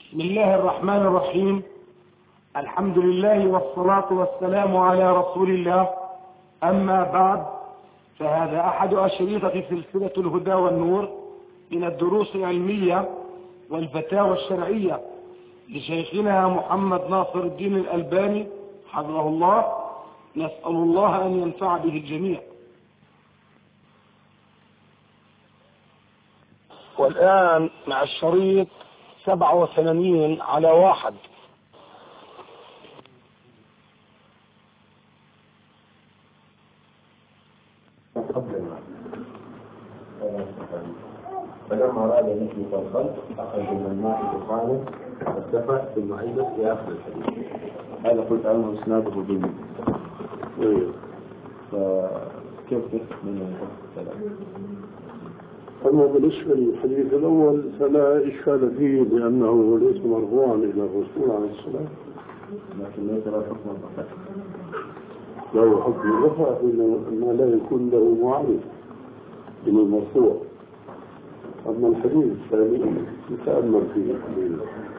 بسم الله الرحمن الرحيم. الحمد لله والصلاة والسلام على رسول الله. أما بعد، فهذا أحد أشرطة سلسلة الهدى والنور من الدروس العلمية والفتاوى الشرعية لشيخنا محمد ناصر الدين الألباني حفظه الله. نسأل الله أن ينفع به الجميع. والآن مع الشريط 87/1. فلما أراد أن يخلق الخلق أخرج من الماء دخانا فارتفع ثم عيدت في آخر الحديث. هذا قلت عنه إسناده ضمن. فكيف من الكلام؟ أما بالنسبة للحديث الأول فلا إشكال فيه لأنه ليس مرفوعا إلى الرسول عليه السلام، لكن ليس له حكم الرفع. له حكم الرفع ما لا يكون له معارض من المرفوع. أما الحديث الثاني نتأمل فيه قليلا.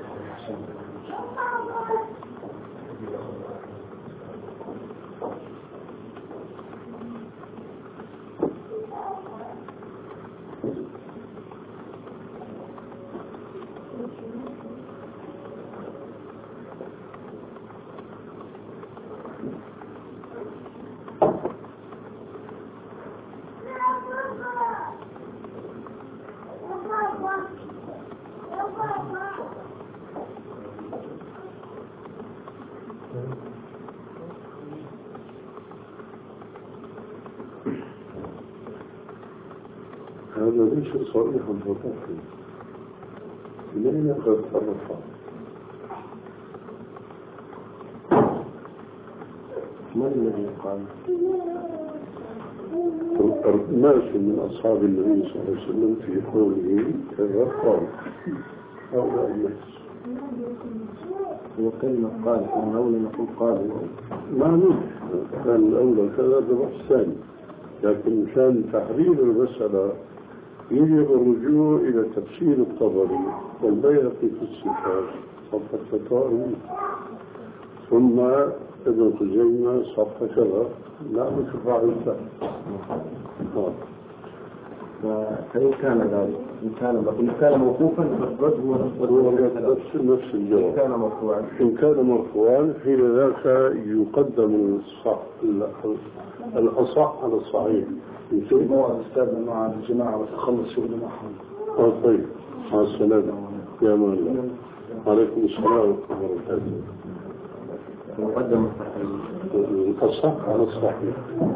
هذا ليس صريحا فقط، لين قد صرفا. من الذي قال؟ ناس من أصحاب النبي صلى الله عليه وسلم في قوله كذا قال هؤلاء الناس. وكلمة قال من أولى نقول قال ما نفهم كان الأولى كذا ببحث ثاني، لكن مشان تحرير المسألة يجب الرجوع إلى تفسير الطبري والبيهقي في الصفات صفحة 43، ثم ابن خزيمة صفحة كذا. لا نشوف الثاني. فإن كان ذلك إن كان موقوفا هو نفس الجواب. إن كان مرفوعا حين ذاك يقدم الأصح على الصحيح. هو أستاذنا مع الجماعة وتخلص شغل معهم. طيب، مع السلامة يا مان الله. عليكم السلام ورحمة الله وبركاته. مقدم الأصح على الصحيح.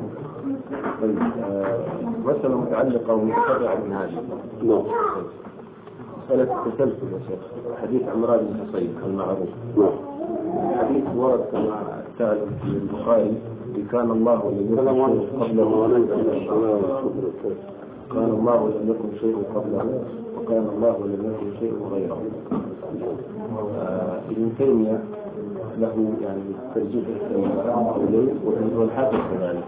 مسألة متعلقة ومتفرعة من هذه. نعم. مسألة التسلسل يا شيخ. حديث عمران بن حصين المعروف. نعم. حديث ورد كما تعلم في البخاري كان الله ولم يكن شيء قبله كان الله ولم يكن شيء قبله وكان الله ولم يكن شيء غيره. ابن تيمية له يعني ترجيح قولين والحافظ كذلك.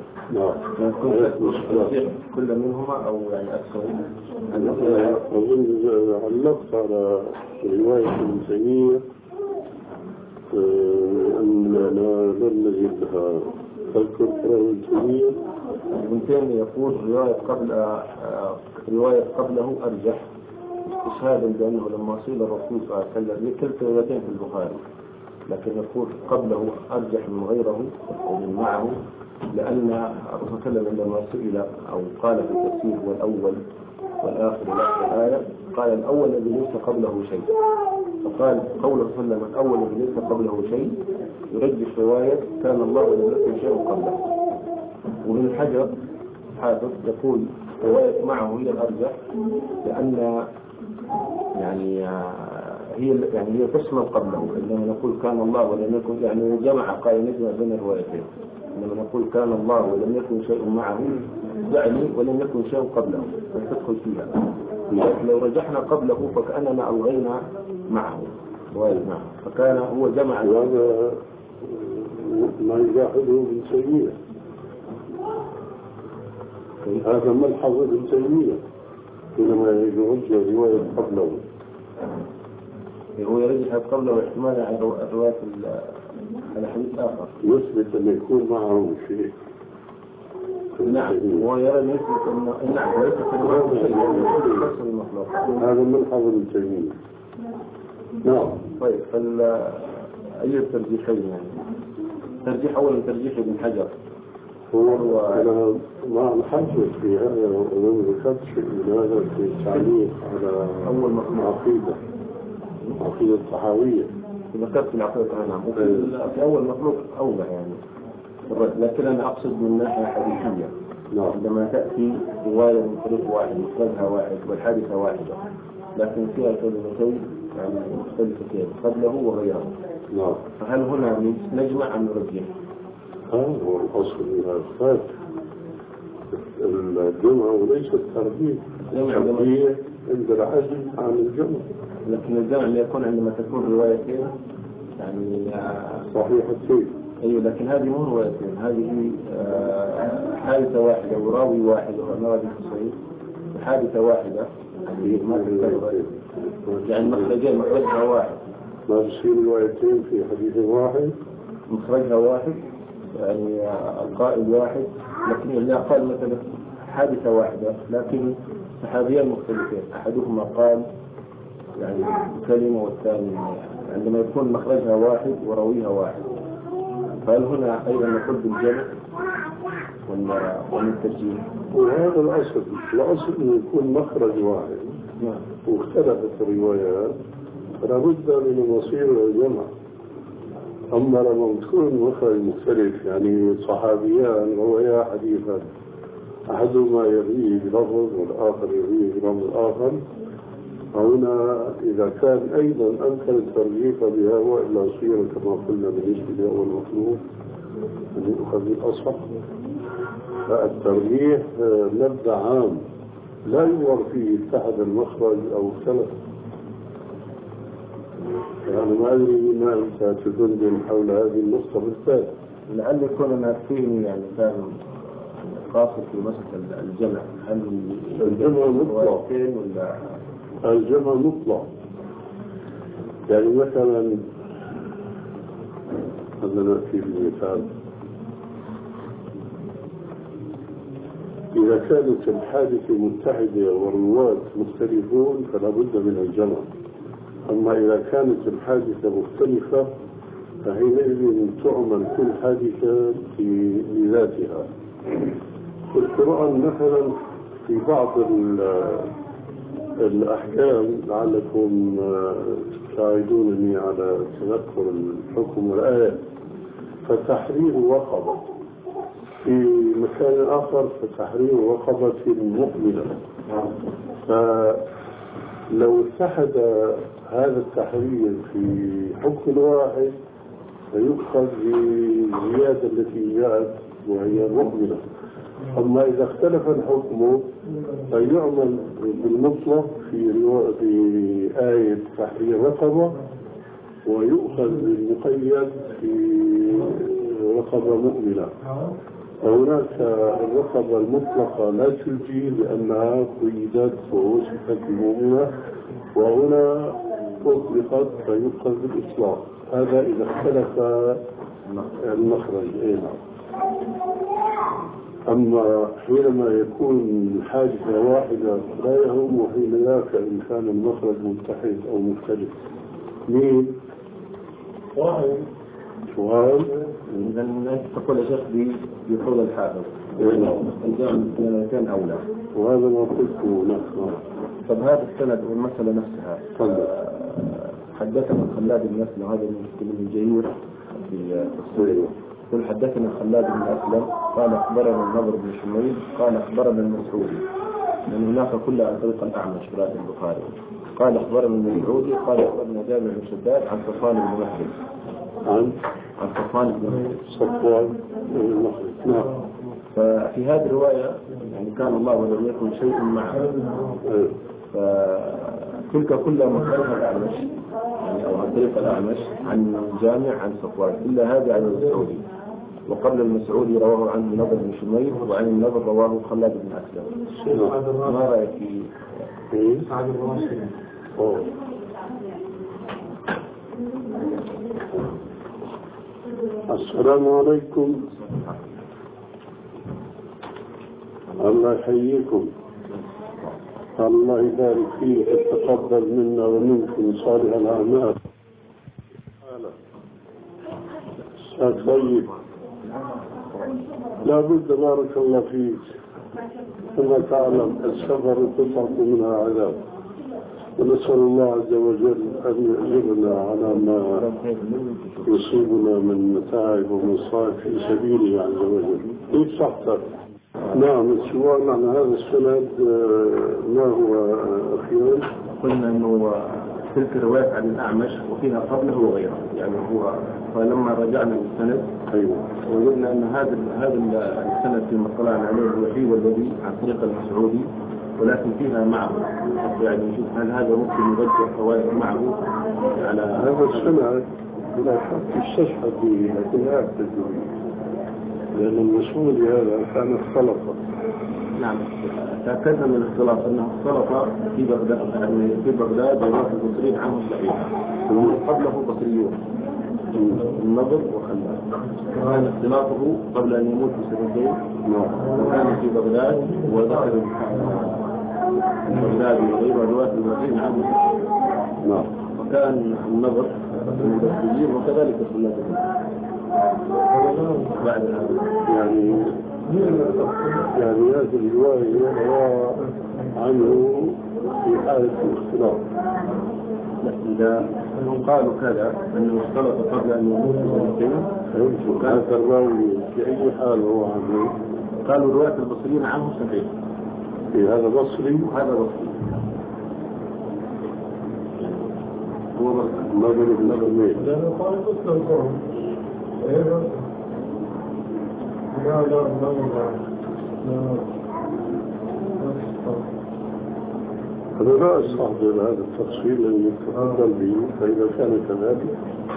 كل منهما أو يعني أكثر. أظن علقت على رواية ابن تيمية أن لا نجد لها تذكر ابن تيمية. ابن تيمية يقول رواية قبله أرجح استشهادا بأنه لما صيل الرسول صلى الله عليه وسلم كلتا روايتين في البخاري، لكن يقول قبله أرجح من غيره ومن معه، لأن الرسول صلى الله عليه وسلم عندما سئل أو قال في التفسير هو الأول والآخر والآخر الآية قال الأول الذي ليس قبله شيء، فقال قوله صلى الله عليه وسلم الأول الذي ليس قبله شيء يرجح رواية كان الله ولم يكن شيء قبله. ومن حجر حافظ يقول رواية معه هي الأرجح، لأن يعني هي تشمل قبله. عندما نقول كان الله ولم يكن يعني جمع قائمة بين الروايتين. عندما نقول كان الله ولم يكن شيء معه يعني ولم يكن شيء قبله فتدخل فيها. لو رجحنا قبله فكأننا ألغينا معه رواية معه، فكان هو جمع. هذا ما يجاحده ابن تيمية. هذا ملحظ ابن تيمية حينما يرجع رواية قبله. هو يرجح قبله واحتمالا عن الروايات على حديث آخر يثبت أن يكون معه شيء. نعم هو يرى أن يثبت أن نعم وليس في الرواية شيء بس المخلوق. هذا من حافظ ابن تيمية. نعم. طيب أي الترجيحين يعني؟ ترجيح أولا ترجيح ابن حجر هو أنا ما نحدث في هذا وما ذكرت شيء من هذا في التعليق على أول مخلوق عقيدة الطحاوية. ذكرت العقيدة نعم في أول مخلوق أوضح يعني لكن أنا أقصد من ناحية حديثية. نعم. عندما تأتي رواية من طريق واحد مخرجها واحد والحادثة واحدة لكن فيها كلمتين يعني مختلفتين قبله وغيره. نعم. فهل هنا نجمع أم نرجح؟ هذا هو الأصل من الأصفاد الجمع وليس الترجيح. الترجيح عند العجز عن الجمع. لكن الجمع يكون عندما تكون روايتين يعني صحيحتين. أيوة لكن هذه مو روايتين هذه حادثة واحدة وراوي واحد وراوي صحيح حادثة واحدة يعني مخرجين مخرجها واحد ما بصير روايتين في حديث واحد مخرجها واحد يعني القائل واحد لكن إذا قال مثلا حادثة واحدة لكن صحابيان مختلفين أحدهما قال يعني كلمة والثاني عندما يكون مخرجها واحد وراويها واحد فهل هنا أيضا نقول بالجمع ولا الترجيح؟ وهذا الأصل أن يكون مخرج واحد. نعم. واختلفت الروايات فلا بد من المصير والجمع. أما لما تكون مخرج مختلف يعني صحابيان روايا حديثا أحدهما يرويه بلفظ والآخر يرويه بلفظ آخر فهنا إذا كان أيضا أمكن الترجيح بها وإلا صير كما قلنا بالنسبة لأول مخلوق أن يؤخذ بالأصح. فالترجيح مبدأ عام لا يور فيه اتحد المخرج أو اختلف. يعني ما أدري ما أنت تدندن حول هذه النقطة بالذات. لعل يكون أنا فيني يعني كان قاصد في مسألة الجمع هل الجمع مطلق ولا الجمع مطلق يعني مثلا هذا نأتي بالمثال إذا كانت الحادثة متحدة والرواة مختلفون فلا بد من الجمع. أما إذا كانت الحادثة مختلفة فحينئذ تعمل كل حادثة لذاتها. في القرآن مثلا في بعض الأحكام لعلكم تساعدونني على تذكر الحكم والآية فتحرير رقبة في مكان آخر فتحرير رقبة مؤمنة. فلو اتحد هذا التحرير في حكم واحد فيؤخذ بالزيادة التي جاءت وهي مؤمنة. أما إذا اختلف الحكم فيعمل بالمطلق في آية تحرير رقبة ويؤخذ بالمقيد في رقبة مؤمنة. وهناك الرقبة المطلقة لا تجي لأنها قيدت ووصفت بمؤمنة وهنا أطلقت فيؤخذ بالإطلاق. هذا إذا اختلف المخرج. أما حينما يكون حادثة واحدة لا يهم حين ذاك إن كان المخرج متحد أو مختلف. مين؟ واحد. سؤال. إذا أنت تقول يا شيخ بحول الحافظ. الجمع كان أولى. وهذا ما قلته نحن. طب هذا السند والمسألة نفسها. حدثنا خلاد بن أسلم هذا من الجيور في السوري. قل حدثنا خلاد بن أسلم قال أخبرنا النضر بن شميل قال أخبرنا المسعودي لأن هناك كلها عن طريق الأعمش في رواية البخاري. قال أخبرنا المسعودي قال أخبرنا جابر بن شداد عن صفوان بن مخرج عن صفوان بن مخرج. نعم. ففي هذه الرواية يعني كان الله ولم يكن شيء معه فتلك كلها مخرجها الأعمش يعني أو عن طريق الأعمش عن جامع عن صفوان إلا هذا عن المسعودي. وقبل المسعودي رواه عنه النضر بن شميل وعن النضر رواه خلاد بن أسلم. ما رأيك في سعد بن السلام عليكم. الله يحييكم. الله يبارك فيك وتقبل منا ومنكم صالح الأعمال. أستاذ طيب، لا بد بارك الله فيك كما تعلم السفر قطعة منها عذاب، ونسأل الله عز وجل أن يجبنا على ما يصيبنا من متاعب ومصائب في سبيله عز وجل. كيف صحتك؟ نعم. السؤال عن هذا السند ما هو أخيرا؟ قلنا أنه تلك الروايات عن الأعمش وفيها قبله وغيره، يعني هو فلما رجعنا للسند أيوة وجدنا أن هذا السند فيما طلعنا عليه الوحيد والذي عن طريق المسعودي، ولكن فيها معه، يعني نشوف هل هذا ممكن يرجع فوائد معه على هذا السند بلا شك يستشهد به، لكن لا يحتج به، لأن المسعودي هذا كان اختلطا. نعم، تأكدنا من الاختلاط أنه اختلط في بغداد، يعني في بغداد وراء البصريين عنه صحيح، قبله بصريون النضر وخلاد، وكان اختلاطه قبل أن يموت بسنتين، وكان في بغداد وذكر بغداد وغيره رواة البصريين عنه، وكان النضر من البصريين وكذلك خلاد بعد هذا. يعني هذه الرواية روى عنه في حالة الاختلاط. إذا قالوا كذا أنه اختلط قبل أن يموت بسنتين، وكان الراوي في أي حال هو عنه؟ قالوا رواة البصريين عنه صحيح. في هذا بصري وهذا بصري. هو نظر النظر لأنه قال قصة القرآن. لا أنا لا أستحضر هذا التفصيل الذي يتفضل به، فإذا كان كذلك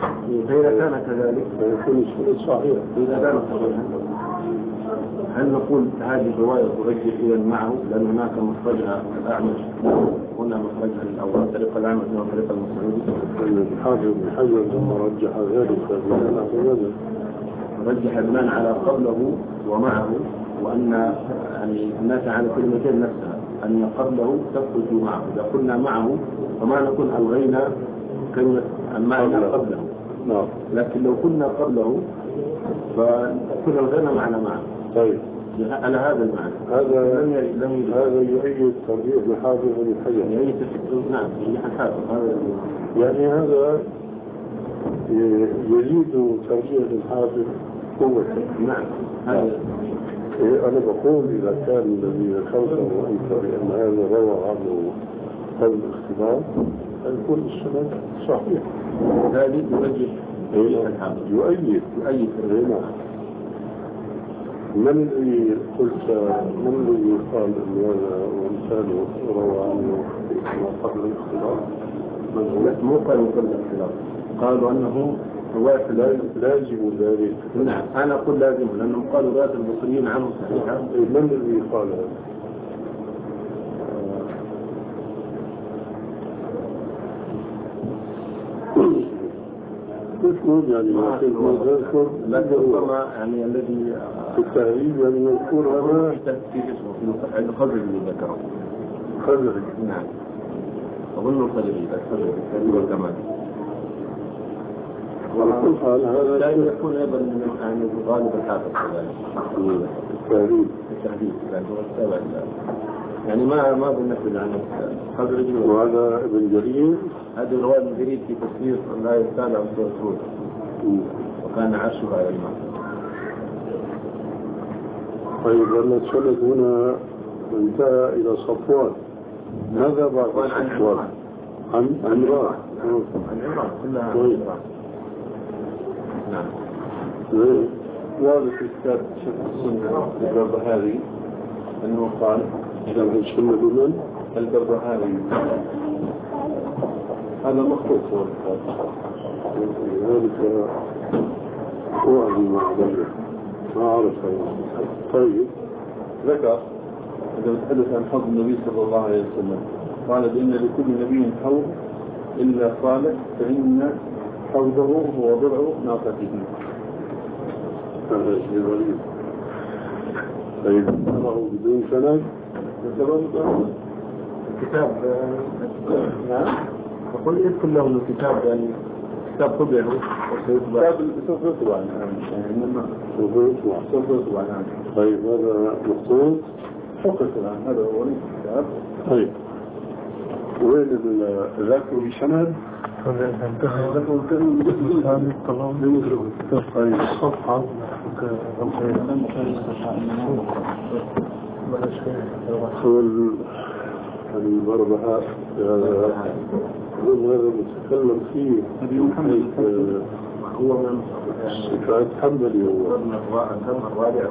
فيكون السند صحيح. إذا كان صحيحا هل نقول هذه الرواية ترجح إلى معه، لأن هناك مخرجها الأعمش، هنا مخرجها الأول طريق الأعمش وطريق المسعودي. الحافظ بن حجر لما رجح ذلك رجح بناء على قبله ومعه، وأن يعني الناس على كلمتين نفسها، أن قبله تدخل معه. إذا قلنا معه فما نكون ألغينا كلمة المعنى قبله، لكن لو كنا قبله فكنا ألغينا معنى معه. طيب على هذا المعنى هذا يؤيد ترجيح الحافظ بن حجر. يؤيد نعم ترجيح الحافظ. يعني هذا يزيد ترجيح الحافظ قوة. نعم هذا أنا بقول إذا كان الذي ذكرته أنت بأن هذا روى عنه قبل الاختلاط يكون السند صحيح. ذلك يرجح الحافظ يؤيد. من الذي قلت من الذي قال أن هذا وامثاله روى عنه قبل الاختلاط؟ مو قالوا قبل الاختلاط، قالوا أنه رواية لازم ذلك. نعم أنا أقول لازم، لأنهم قالوا رواية البصريين عنه صحيحة. من الذي قال هذا؟ تشمل يعني ما تذكر، لكن ربما يعني الذي في التهريب يعني يذكر هذا في اسمه في الخضر اللي ذكره. خضري. نعم أظن الخضري الخضري والكمال. وعلى كل حال هذا لا يكون أيضا من يعني غالب الحافظ كذلك. التهريب لأنه السابع يعني ما بنفذ عن الخضري. وهذا ابن جرير. هذه رواية ابن جرير في تفسير لا يستعلى عن سورة هود، وكان عرشها على الماء. طيب لأن السند هنا انتهى إلى صفوان. ماذا بعد صفوان؟ عن عمران. كلها عن عمران. نعم. وهذا في كتاب السنة البربهاري أنه قال شرح السنة بمن؟ البربهاري. هذا مخطوط ذلك هو ما أعلمه ما أعرف. طيب ذكر إذا نتحدث عن حوض النبي صلى الله عليه وسلم قال بأن لكل نبي حوض إلا صالح، فإن حوضه هو ضرع ناقته. هذا شيء غريب. طيب نراه بدون سند الكتاب نعم أقول اذكر له الكتاب يعني كتاب طبعه كتاب سوف يطبع يعني سوف يطبع نعم. طيب هذا مخطوط فقط الآن هذا هو الكتاب. طيب وين ذاكر بسند؟ طيب الصفحة البربهاء هذا متكلم فيه هو من صفات حنبلي هو الرابع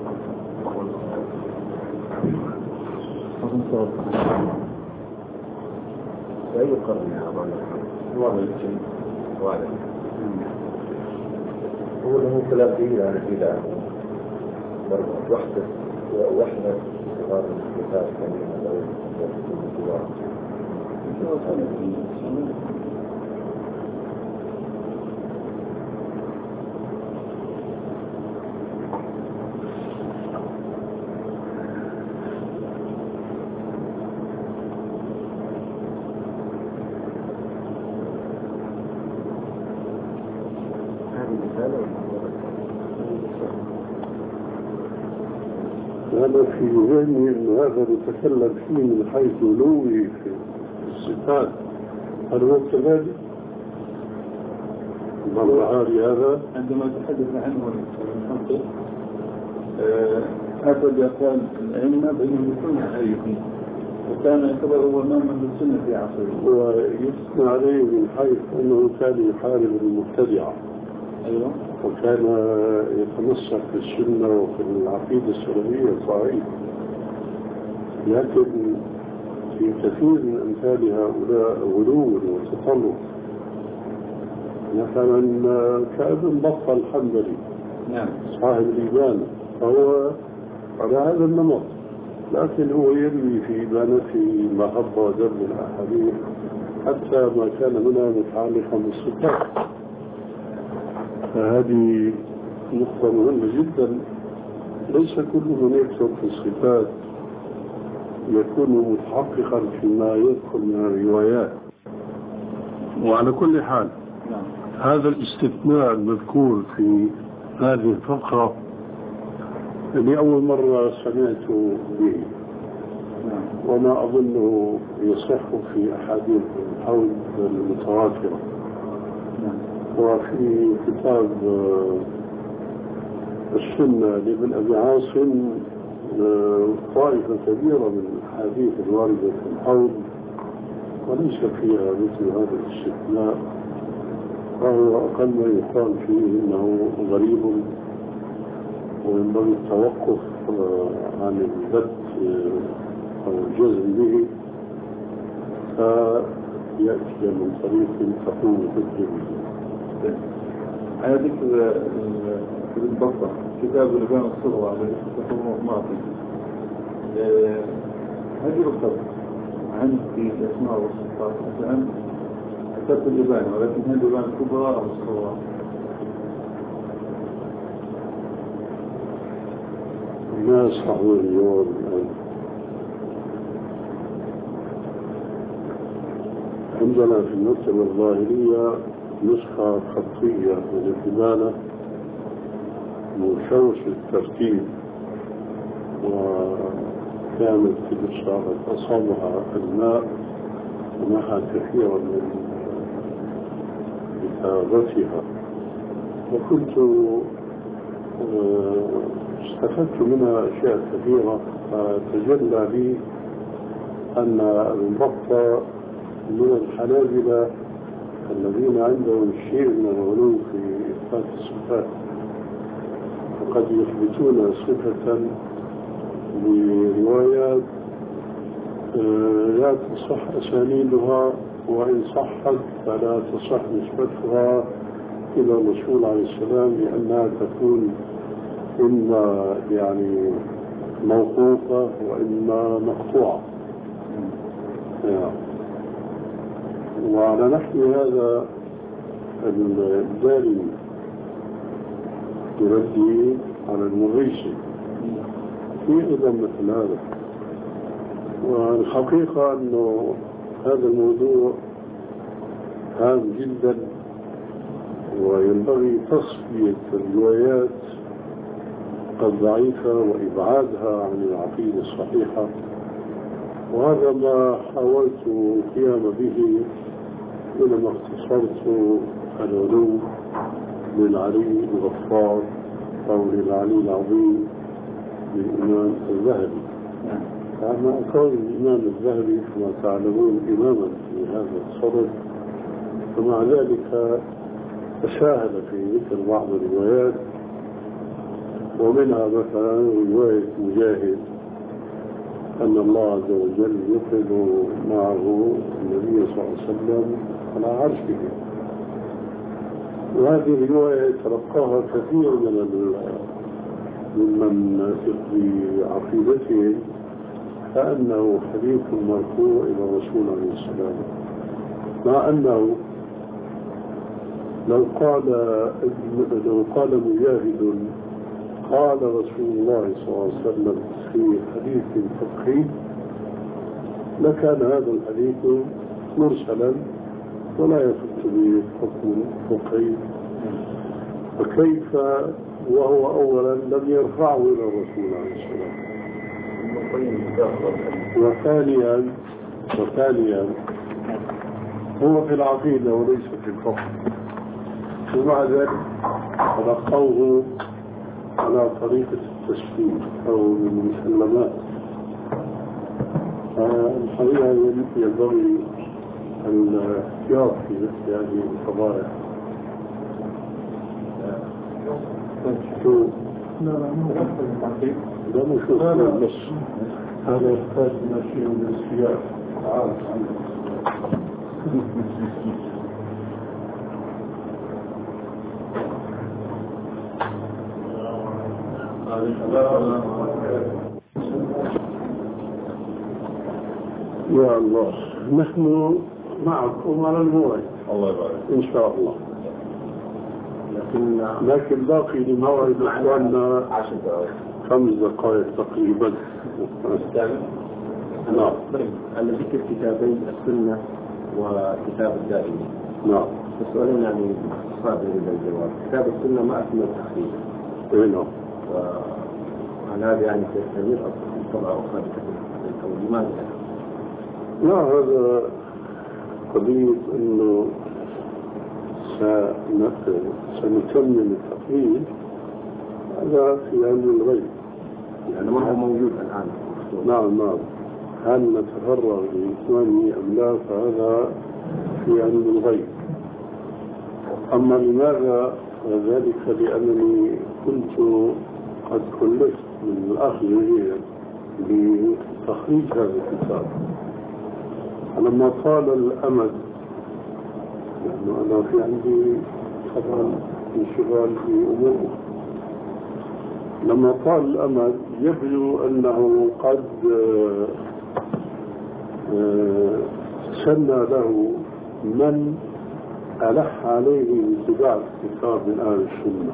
في أي قرن يا أبا الوالد هو له ثلاثين على كده وحدة صغار الكتاب كلمة هذا في ذهني أن هذا نتكلم فيه من حيث علوي في الصفات. هل هو كذلك؟ البربهاري هذا عندما تحدث عنه المحقق أتى بأقوال الأئمة بأنه يكون حقيقي وكان يعتبر هو إمام من السنة في عصره ويثنى عليه من حيث أنه كان يحارب المبتدعة. أيوة. وكان يتمسك في السنة وفي العقيدة السلفية صحيح، لكن في كثير من أمثال هؤلاء غلو وتطرف. مثلا كابن بطة الحنبلي نعم صاحب الإبانة فهو على هذا النمط، لكن هو يروي في إبانته ما حب ودب الأحاديث حتى ما كان منها متعلقا بالصفات. فهذه نقطة مهمة جدا. ليس كل من يكتب في الصفات يكون متحققا فيما يدخل من الروايات. وعلى كل حال هذا الاستثناء المذكور في هذه الفقرة لأول مرة سمعت به، وما أظنه يصح في أحاديث الحوض المتواترة. وفي كتاب السنة لابن أبي عاصم طائفة كبيرة من الأحاديث الواردة في الحوض وليس فيها مثل هذا الاستثناء، فهو أقل ما يقال فيه إنه غريب وينبغي التوقف عن البت أو الجزم به، فيأتي من طريق تقوم حجة به. على ذكر البطة كتاب الإبانة الصغرى الذي تكون ماضي هل يرتب عن في الأسماء والصفات مثلا كتاب الإبانة، ولكن هذه الإبانة الكبرى أو الصغرى؟ ما يصحوا اليوم عندنا في المكتبة الظاهرية نسخة خطية من الإبانة مشوش الترتيب، وكانت تشعر أصابها الماء ومعها كثيرا من كتابتها، وكنت استفدت منها أشياء كثيرة. فتجلى لي أن البطة من الحنابلة الذين عندهم شيء من الغلو في إثبات الصفات، وقد يثبتون صفة بروايات لا تصح أسانيدها، وإن صحت فلا تصح نسبتها إلى الرسول عليه السلام، لأنها تكون إما يعني موقوفة وإما مقطوعة. وعلى نحو هذا الدارمي يردي على المغيث في أيضا مثل هذا. والحقيقة أنه هذا الموضوع هام جدا، وينبغي تصفية الروايات الضعيفة وإبعادها عن العقيدة الصحيحة، وهذا ما حاولت القيام به حينما اختصرت العلوم للعلي الغفار أو للعلي العظيم للإمام الذهبي. أما كون الإمام الذهبي كما تعلمون إماما في هذا الصدد، ومع ذلك تساهل في ذكر بعض الروايات، ومنها مثلا رواية مجاهد أن الله عز وجل يقبل معه النبي صلى الله عليه وسلم على عرشه. وهذه الرواية تلقاها كثير ممن في عقيدتهم كأنه حديث مرفوع إلى الرسول عليه السلام، مع أنه لو قال مجاهد قال رسول الله صلى الله عليه وسلم في حديث فقهي لكان هذا الحديث مرسلا ولا يفت به حكم فقهي، فكيف وهو أولا لم يرفعه إلى الرسول عليه السلام، وثانيا هو في العقيدة وليس في الفقه، ومع ذلك تلقوه على طريقة التسليم أو المسلمات. الحقيقة ينبغي الاحتياط في مثل هذه القضايا. لا نشوف بس هذا يحتاج إلى شيء من السياق عارف عنه. يا الله، نحن معكم على الموعد الله يبارك إن شاء الله، لكن باقي لموعد إخواننا 5 دقائق تقريبا. نعم. أنا ذكر كتابي السنة وكتاب الدائمي. نعم. السؤالين يعني صعب الجواب. كتاب السنة ما أكمل تحقيق. نعم. وعلى هذا يعني تستمر طبعا أخرى أو لماذا؟ لا، هذا قضية إنه سنكمل التقليد هذا في علم الغيب، يعني ما هو موجود الآن. نعم. هل نتفرغ لإتمامه أم لا فهذا في علم الغيب. أما لماذا ذلك؟ لأنني كنت قد كلفت من الأخ بتخريج هذا الكتاب. لما طال الأمد، لأنه أنا في عندي طبعا انشغال في أمور، لما طال الأمد يبدو أنه قد سنى له من ألح عليه اتباع الكتاب من أهل السنة،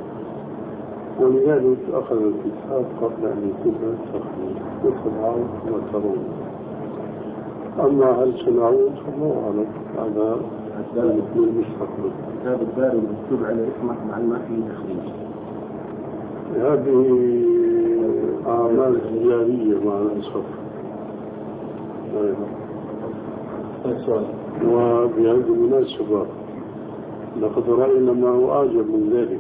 ولذلك أخذ الكتاب قبل أن يكون تخريج وطبعا كما ترون. أما هل سنعود فالله أعلم، هذا مثل المستقبل. كتاب الداري مكتوب على اسمه مع ما فيه تخريج. هذه أعمال تجارية مع الأسف. وبهذه المناسبة لقد رأينا ما هو أعجب من ذلك.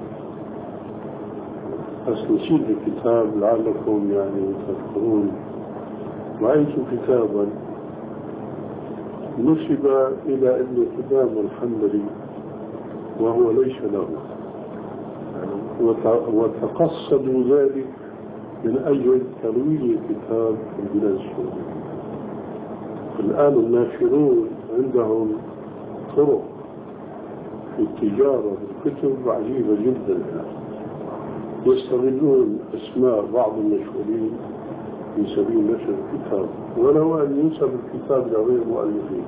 بس نشيد الكتاب لعلكم يعني تذكرون. رأيت كتابا نسب إلى ابن قدامة الحنبلي وهو ليس له، وتقصدوا ذلك من أجل ترويج الكتاب في البلاد السعودية. الآن الناشرون عندهم طرق في التجارة بالكتب عجيبة جدا، يستغلون أسماء بعض المشهورين في سبيل نشر الكتاب ولو أن ينسب الكتاب لغير مؤلفين،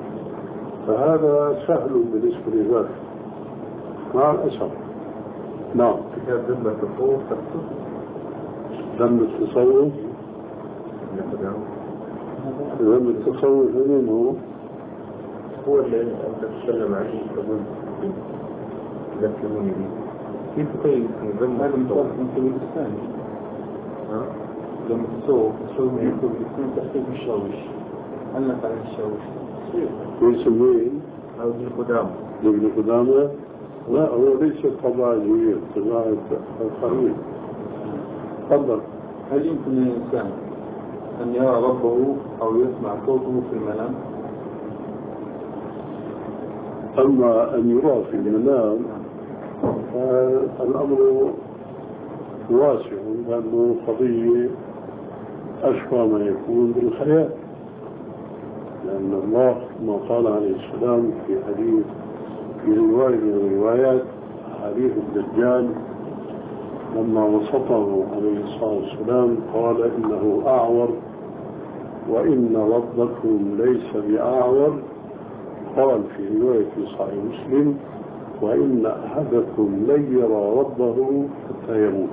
فهذا سهل بالنسبة لذلك. مع الأسف نعم. كتاب ذم التصوف تقصد؟ ذم التصوف. ذم التصوف منه هو اللي أنت تتكلم عنه تقول ذكروني به. كيف تقول ذم التصوف؟ من الثاني. لما تصوف من الإسلام تحتاج الشاوش. أنا تعرف الشاوش. يسميه أو ابن قدامة. ابن قدامة. لا هو ليس طبعا جيد، طبعا آخرين. تفضل. هل يمكن للإنسان أن يرى ربه أو يسمع صوته في المنام؟ أما أن يرى في المنام فالأمر واسع، لأنه قضية أشبه ما يكون بالخيال، لأن الله كما قال عليه السلام في حديث في رواية من الروايات حديث الدجال لما وصفه عليه الصلاة والسلام قال إنه أعور وإن ربكم ليس بأعور، قال في رواية في صحيح مسلم وإن أحدكم لن يرى ربه حتى يموت.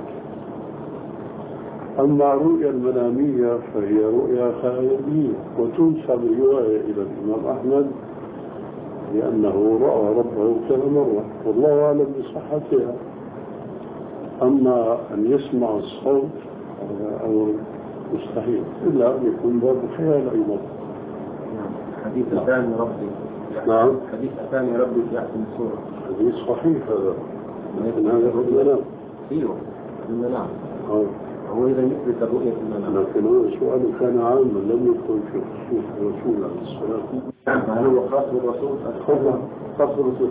أما الرؤيا المنامية فهي رؤيا خيالية وتنسب رواية إلى الإمام أحمد لأنه رأى ربه كذا مرة، والله أعلم بصحتها. أما أن يسمع الصوت هذا أمر مستحيل إلا أن يكون باب الخيال أيضا. حديث ثاني ربي. نعم. حديث ثاني ربي في أحسن الصورة. حديث صحيح هذا. لكن هذا في المنام. أيوه في المنام. هو إذا يثبت الرؤية في المنام. لكن هو السؤال كان عاما لم يكن في خصوص الرسول عليه الصلاة والسلام. هل هو خاص بالرسول؟ خاص بالرسول.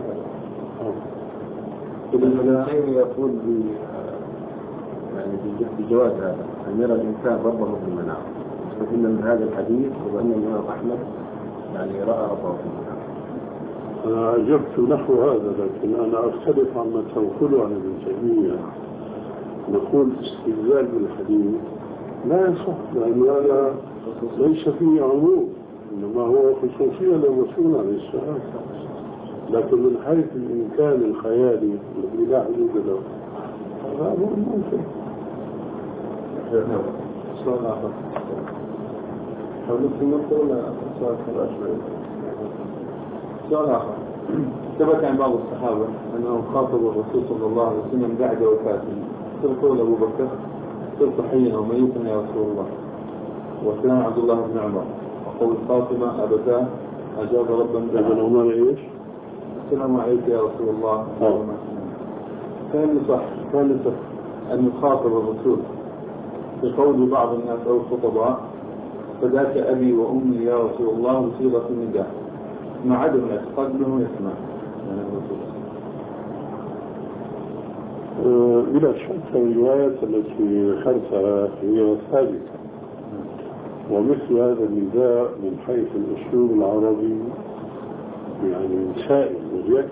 ابن تيمية يقول يعني بجواز هذا أن يرى الإنسان ربه في المنام، مستفيدا من هذا الحديث وأن الإمام أحمد يعني رأى ربه في المنام. أنا أجبت نحو هذا، لكن أنا أختلف عما تنقله عن ابن تيمية. نقول استدلال بالحديث لا يصح، لأن هذا ليس فيه عموم، إنما هو خصوصية للرسول عليه السلام. لكن من حيث الإمكان الخيالي الذي لا حدود له هذا أمر ممكن. سؤال آخر. سؤال آخر. ثبت عن بعض الصحابة أنهم خاطبوا الرسول صلى الله عليه وسلم بعد وفاته. قول أبو بكر صرت حيا وميتا يا رسول الله، وكان عبد الله بن عمر، وقول فاطمة أبتاه أجاب ربا ابن عمر إيش؟ السلام عليك يا رسول الله. كان يصح أن يخاطب الرسول بقول بعض الناس أو الخطباء فذاك أبي وأمي يا رسول الله بصيغة النداء مع عدم الاعتقاد أنه يسمع يعني الرسول. بلا شك الروايات التي ذكرتها هي ثابتة، ومثل هذا النداء من حيث الأسلوب العربي يعني سائل وجد.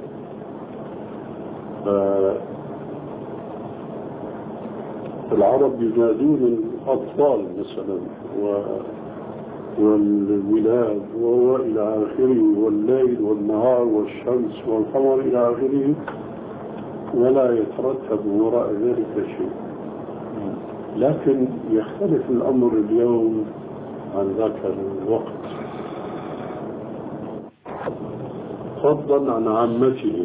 العرب ينادون الأطفال مثلا والولاد وهو إلى آخره، والليل والنهار والشمس والقمر إلى آخره، ولا يترتب وراء ذلك شيء. لكن يختلف الأمر اليوم عن ذاك الوقت، فضلا عن عامته،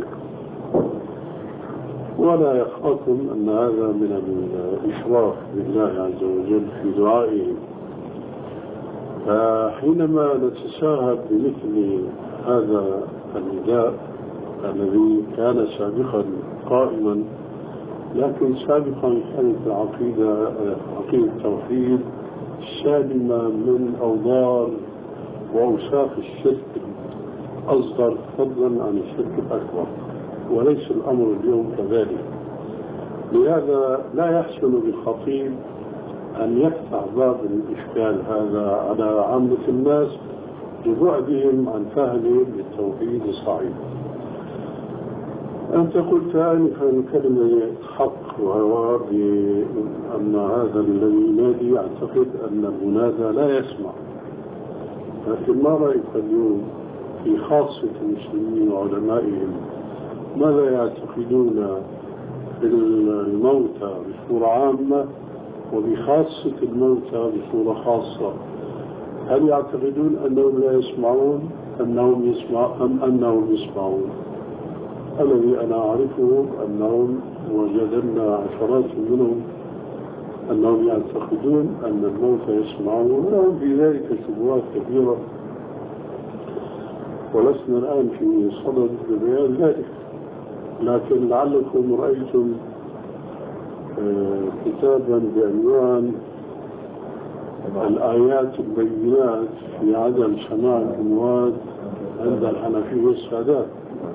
ولا يخافون أن هذا من الإشراف بالله عز وجل في دعائه. فحينما نتساهل بمثل هذا النداء الذي كان سابقا قائما، لكن سابقا كانت عقيدة التوحيد سالمة من أوضار وأوساخ الشرك الأصغر فضلا عن الشرك الأكبر، وليس الأمر اليوم كذلك. لهذا لا يحسن بالخطيب أن يفتح باب الإشكال هذا على عامة الناس ببعدهم عن فهمهم للتوحيد الصحيح. أنت قلت آنفا كلمة حق، وهو أن هذا الذي ينادي يعتقد أن المنادى لا يسمع. لكن ما رأيك اليوم في خاصة المسلمين وعلمائهم ماذا يعتقدون بالموتى بصورة عامة وبخاصة الموتى بصورة خاصة. هل يعتقدون أنهم لا يسمعون أم أنهم يسمعون؟ الذي أنا أعرفه أنهم وجدنا عشرات منهم أنهم يعتقدون أن الموتى يسمعون، ولهم في ذلك شبهات كثيرة ولسنا الآن في صدد بيان ذلك. لكن لعلكم رأيتم كتابا بعنوان الآيات البينات في عدم سماع الأموات عند الحنفية والسادات،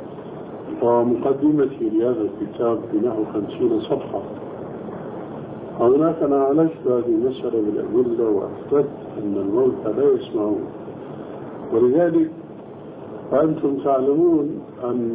ومقدمتي لهذا الكتاب بنحو 50 صفحة. هناك أنا عالجت هذه المسألة بالأدلة وأثبت أن الموتى لا يسمعون. ولذلك فأنتم تعلمون أن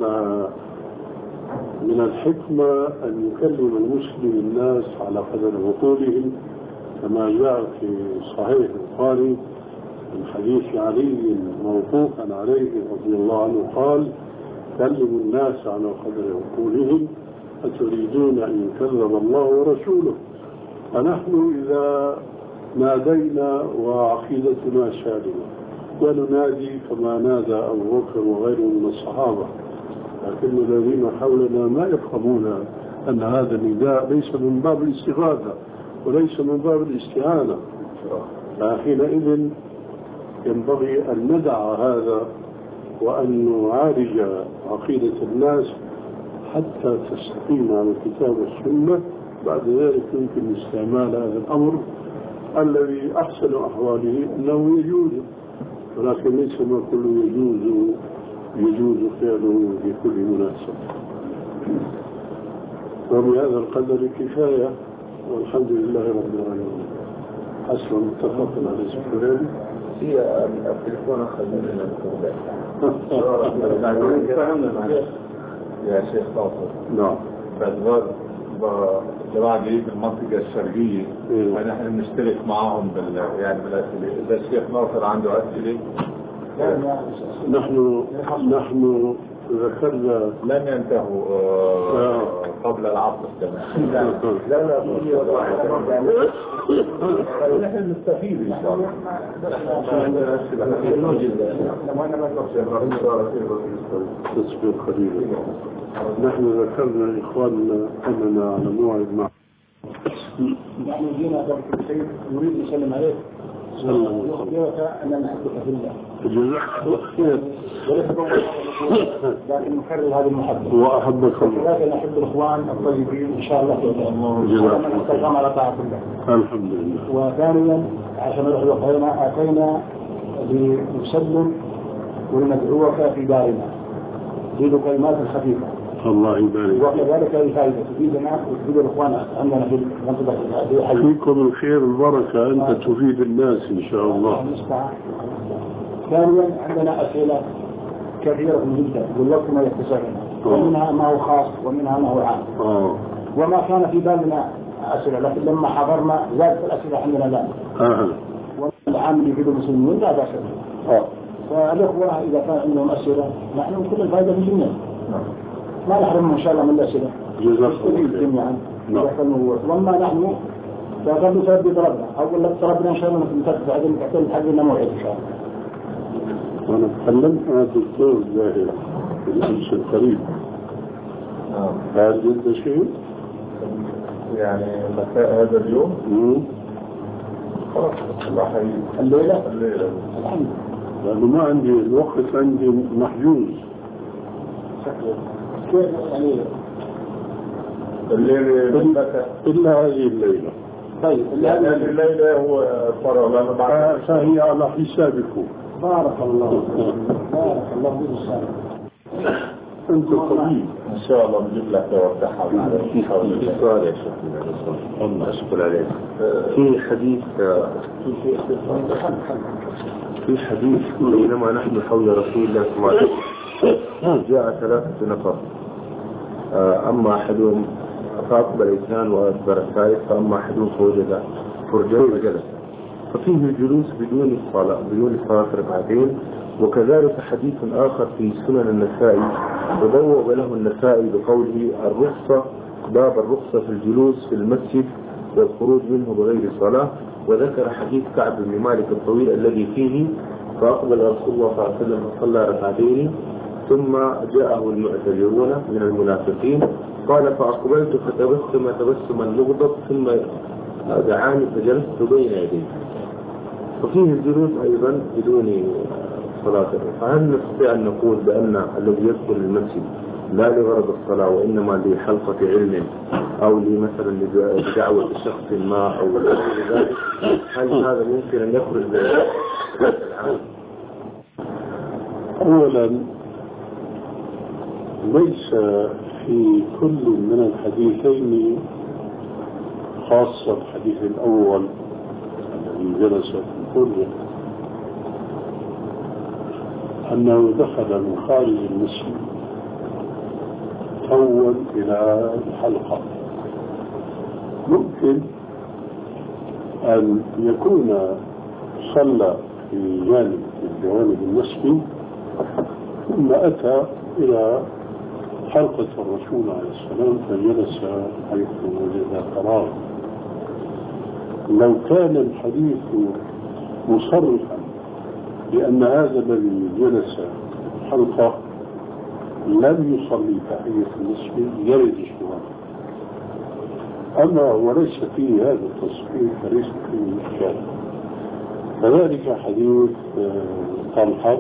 من الحكمة أن يكلم المسلم الناس على قدر عقولهم، كما جاء في صحيح البخاري من حديث علي موقوفا عليه رضي الله عنه قال: كلموا الناس على قدر عقولهم أتريدون أن يكذب الله ورسوله. فنحن إذا نادينا وعقيدتنا سالمة وننادي كما نادى أبو بكر وغيره من الصحابة، لكن الذين حولنا ما يفهمون أن هذا النداء ليس من باب الاستغاثة وليس من باب الاستعانة. فحينئذ ينبغي أن ندع هذا وأن نعالج عقيدة الناس حتى تستقيم على الكتاب والسنة. بعد ذلك يمكن استعمال هذا الأمر الذي أحسن أحواله أنه يجوز، ولكن ليس ما كله يجوز فعله بكل مناسبة. وبهذا القدر كفاية، والحمد لله رب العالمين. حسنا متفق على السؤال. هي التليفون خلينا يا شيخ ناصر. نعم. جماعة جايين من المنطقة الشرقية ونحن نشترك معهم يعني بالأسئلة. إذا الشيخ ناصر عنده أسئلة نحن ذكرنا لن ينتهوا قبل العصر كمان. لا نحن نستفيد إن شاء الله. تصبر قليلا. نحن ذكرنا إخواننا أننا على موعد مع نحن جينا قبل شيء نريد نسلم عليك ونخبرك أننا نحبك في الله. جزاك الله خير. لكن نكرر هذه المحبة وأحبك الله. لكن نحب الإخوان الطيبين إن شاء الله. جزاك الله على طاعة الله. الحمد لله. وثانيا عشان نروح لخيرنا أتينا لنسلم ولندعوك في دارنا بكلمات خفيفة. الله يبارك. وكذلك الفائدة تفيدنا وتفيد الإخوان عندنا في المنطقة. فيكم الخير والبركة، أنت تفيد الناس إن شاء الله. ثانيا عندنا أسئلة كثيرة جدا والوقت ما يتسعنا، ومنها ما هو خاص ومنها ما هو عام. وما كان في بالنا أسئلة، لكن لما حضرنا زادت الأسئلة عندنا الآن. والعام اللي يفيد المسلمين لا بأس به. فالإخوة إذا كان عندهم أسئلة نحن كل الفائدة في الجميع. ما نحرمهم إن شاء الله من الأسئلة. جزاكم جميعا. وما نحن فقالوا تربي طلبنا، أقول لك طلبنا إن شاء الله نتفق بعدين تعتمد حقنا موعد إن شاء الله. وأنا تكلمت مع الدكتور زاهر بالأمس القريب. هل جد شيء؟ يعني مساء هذا اليوم؟ خلاص الليلة؟ الحمد لله. لأنه ما عندي الوقت، عندي محجوز. كيف يعني؟ الليلة إلا هذه الليلة. طيب هذه الليلة هو فرغ فهي على حسابكم. بارك الله بارك الله فيك السلام. أنت طبيب إن شاء الله بجيب لك توضحها في سؤال يا شيخ الله أشكر عليك. في حديث بينما نحن حول رسول الله صلى الله عليه وسلم جاء 3 نفر، أما أحدهم فأقبل 2 وأدبر الثالث، فأما أحدهم فوجد فرجين وجلس، ففيه الجلوس بدون الصلاة بدون صلاة ركعتين. وكذلك حديث آخر في سنن النسائي وبوأ له النسائي بقوله الرخصة باب الرخصة في الجلوس في المسجد والخروج منه بغير صلاة، وذكر حديث كعب بن مالك الطويل الذي فيه فأقبل رسول الله صلى الله عليه وسلم فصلى ركعتين ثم جاءه المعتذرون من المنافقين قال فأقبلت فتبسم تبسما مغضب ثم دعاني فجلست بين يديه. وفيه الجلوس أيضا بدون صلاة. فهل نستطيع أن نقول بأن الذي يدخل المسجد لا لغرض الصلاة وإنما لحلقة علم أو مثلا لدعوة شخص ما أو غير ذلك، هل هذا ممكن أن يخرج العام؟ أولا ليس في كل من الحديثين خاصة الحديث الأول الذي جلس في القرية أنه دخل من خارج المسجد أول إلى الحلقة. ممكن أن يكون صلى في جانب من جوانب المسجد ثم أتى إلى حلقة الرسول عليه السلام فجلس حيث وجد فراغ. لو كان الحديث مصرحا بأن هذا الذي جلس حلقة لم يصلي تحية المسجد يرد الشبهة. أما وليس فيه هذا التصحيح فليس فيه إشكال. كذلك حديث طلحة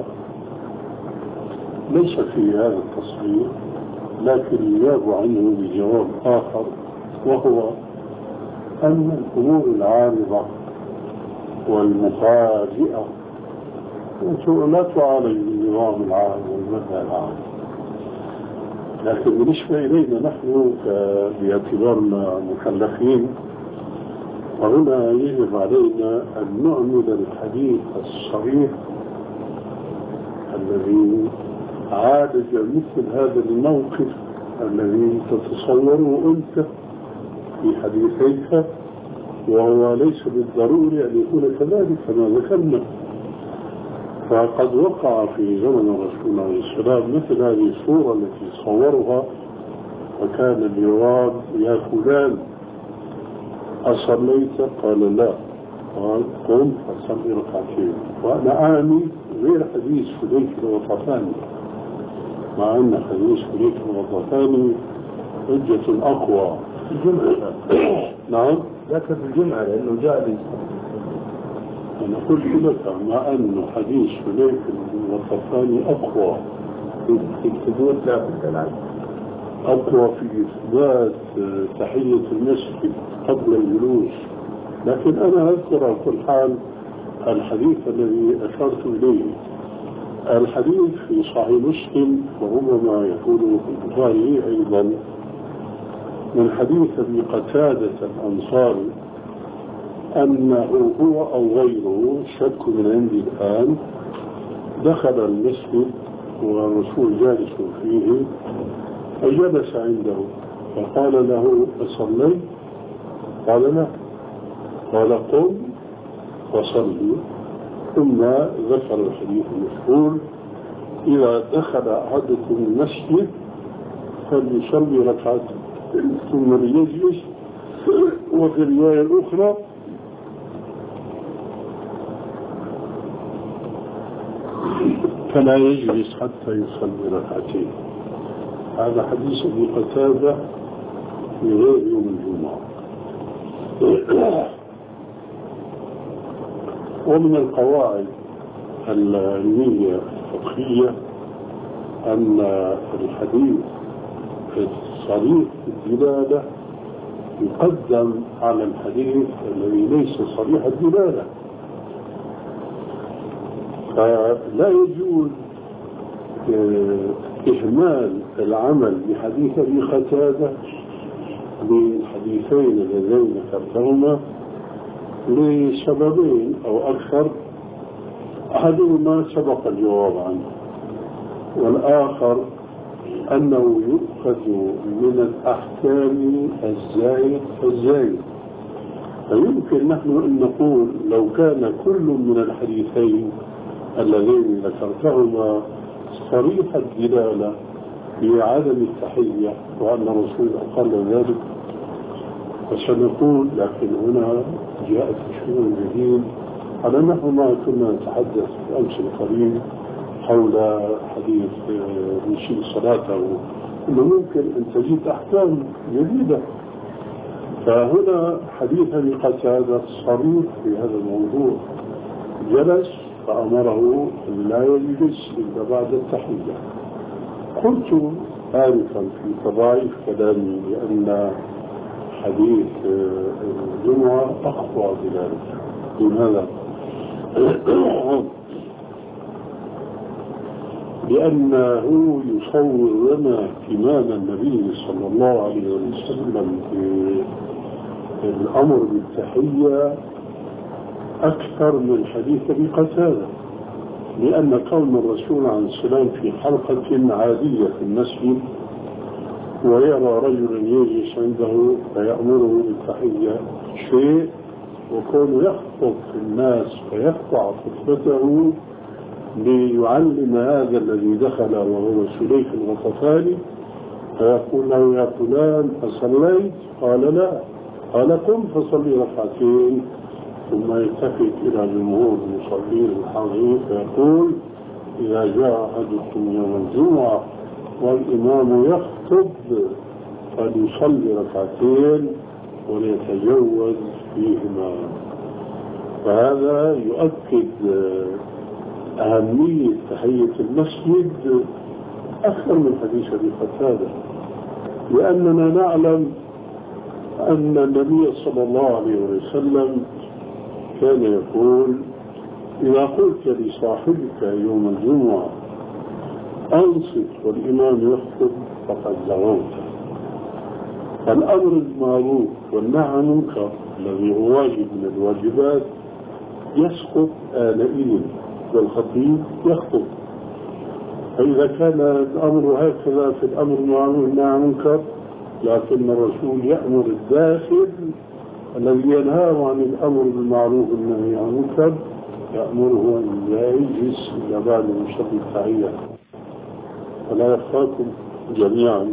ليس فيه هذا التصحيح، لكن يجاب عنه بجواب آخر، وهو أن الأمور العارضة والمفاجئة لا تعالج بالنظام العام والمبدأ العام. لكن بالنسبة إلينا نحن باعتبارنا مكلفين وهنا يجب علينا أن نعمل الحديث الصريح الذي عالج مثل هذا الموقف الذي تتصوره أنت في حديثيك، وهو ليس بالضروري أن يكون كذلك كما ذكرنا. فقد وقع في زمن الرسول عليه السلام مثل هذه الصورة التي صورها، وكان الجواب يا فلان أصليت؟ قال لا. قال قم فصلي ركعتين. وأنا أعني غير حديث فليك الوطفاني، مع أن حديث فليك الوطفاني حجة أقوى في الجمعة. نعم لكن في الجمعة لأنه جاء لي. أنا قلت لك مع أن حديث فليك الوطفاني أقوى في الثبوت لا في الدلالة، أقوى في إثبات تحية المسجد قبل الجلوس. لكن أنا أذكر على كل حال الحديث الذي أشرت إليه. الحديث في صحيح مسلم وربما يكون في البخاري أيضا من حديث أبي قتادة الأنصاري أنه هو أو غيره شك من عندي الآن دخل المسجد والرسول جالس فيه فجلس عنده فقال له أصلي؟ قال لا. قال قم وصلي. ثم ذكر الحديث المشهور إذا دخل أحدكم المسجد فليصلي ركعتين ثم ليجلس. وفي الرواية الأخرى فلا يجلس حتى يصلي ركعتين. هذا حديث ابي قتادة في غير يوم الجمعة. ومن القواعد العلمية الفقهية أن الحديث صريح الدلالة يقدم على الحديث الذي ليس صريح الدلالة. فلا يجوز إهمال العمل بحديث أبي قتادة بالحديثين اللذين ذكرتهما لسببين أو أكثر. أحدهما سبق الجواب عنه، والآخر أنه يؤخذ من الأحكام الزايد. فيمكن نحن أن نقول لو كان كل من الحديثين اللذين ذكرتهما صريح الدلالة بعدم التحية وأن الرسول أقل ذلك، وسنقول لكن هنا جاءت شيء جديد على نحو ما كنا نتحدث في أمس القريب حول حديث نسيء صلاته، أنه ممكن أن تجد أحكام جديدة. فهنا حديث أبي قتادة صريح في هذا الموضوع، جلس فأمره أن لا يجلس إلا بعد التحية. قلت آنفا في تضاعيف كلامي لأن حديث الجمعة أقوى بذلك. لماذا؟ لأنه يصور لنا اهتمام النبي صلى الله عليه وسلم بالأمر بالتحية أكثر من حديث أبي قتادة، لأن كون الرسول عليه السلام في حلقة عادية في المسجد ويرى رجلا يجلس عنده فيأمره بالتحية شيء، وكونه يخطب في الناس فيقطع خطبته ليعلم هذا الذي دخل وهو سليك الغطفاني فيقول له يا فلان أصليت؟ قال لا. قال قم فصلي ركعتين، ثم يلتفت إلى جمهور المصلين الحاضرين فيقول إذا جاء أحدكم يوم الجمعة والإمام يخطب فليصلي ركعتين وليتجوز فيهما. فهذا يؤكد أهمية تحية المسجد أكثر من حديث أبي قتادة، لأننا نعلم أن النبي صلى الله عليه وسلم كان يقول إذا قلت لصاحبك يوم الجمعة أنصت والإمام يخطب فقد زغوت. الأمر المعروف والنهي عن المنكر الذي هو واجب من الواجبات يسقط آنئذ والخطيب يخطب. فإذا كان الأمر هكذا في الأمر المعروف والنهي عن المنكر، لكن الرسول يأمر الداخل الذي ينهى عن الأمر بالمعروف والنهي عن المنكر يأمره أن لا يجلس إلا بعد مشروع التحية. فلا يخفاكم جميعا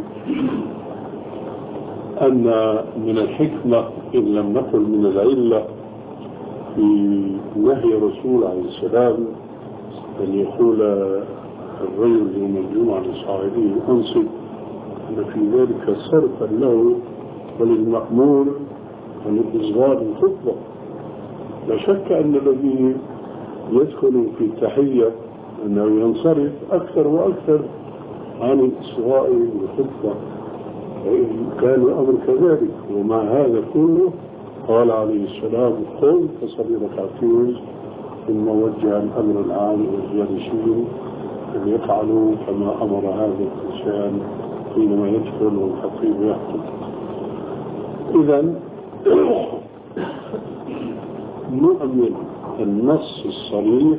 أن من الحكمة إن لم نقل من العلة في نهي الرسول عليه السلام أن يقول الرجل يوم الجمعة لصاحبه أنصت، أن في ذلك صرفا له وللمأمور عن إصغاء الخطبة. لا شك أن الذي يدخل في التحية أنه ينصرف أكثر وأكثر عن الإصغاء الخطبة، كان الأمر كذلك. ومع هذا كله قال عليه السلام قل فصلي ركعتين، ثم وجه الأمر العام والجالسين أن يفعلوا كما أمر هذا الإنسان حينما يدخل والخطيب يخطب. إذن نؤمن النص الصريح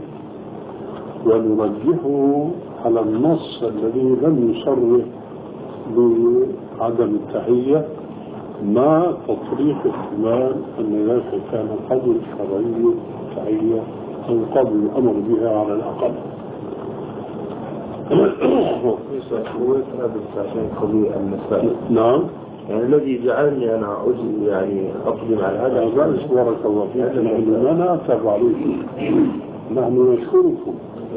ونرجحه على النص الذي لم يصرح بعدم التحية، مع تطريق احتمال أن ذلك كان قبل شرعي التحية أو قبل الأمر بها على الأقل. نعم. يعني الذي جعلني أنا أجي يعني أقدم على هذا بارك الله فيك، نحن لا نعتب عليكم، نحن نشكركم.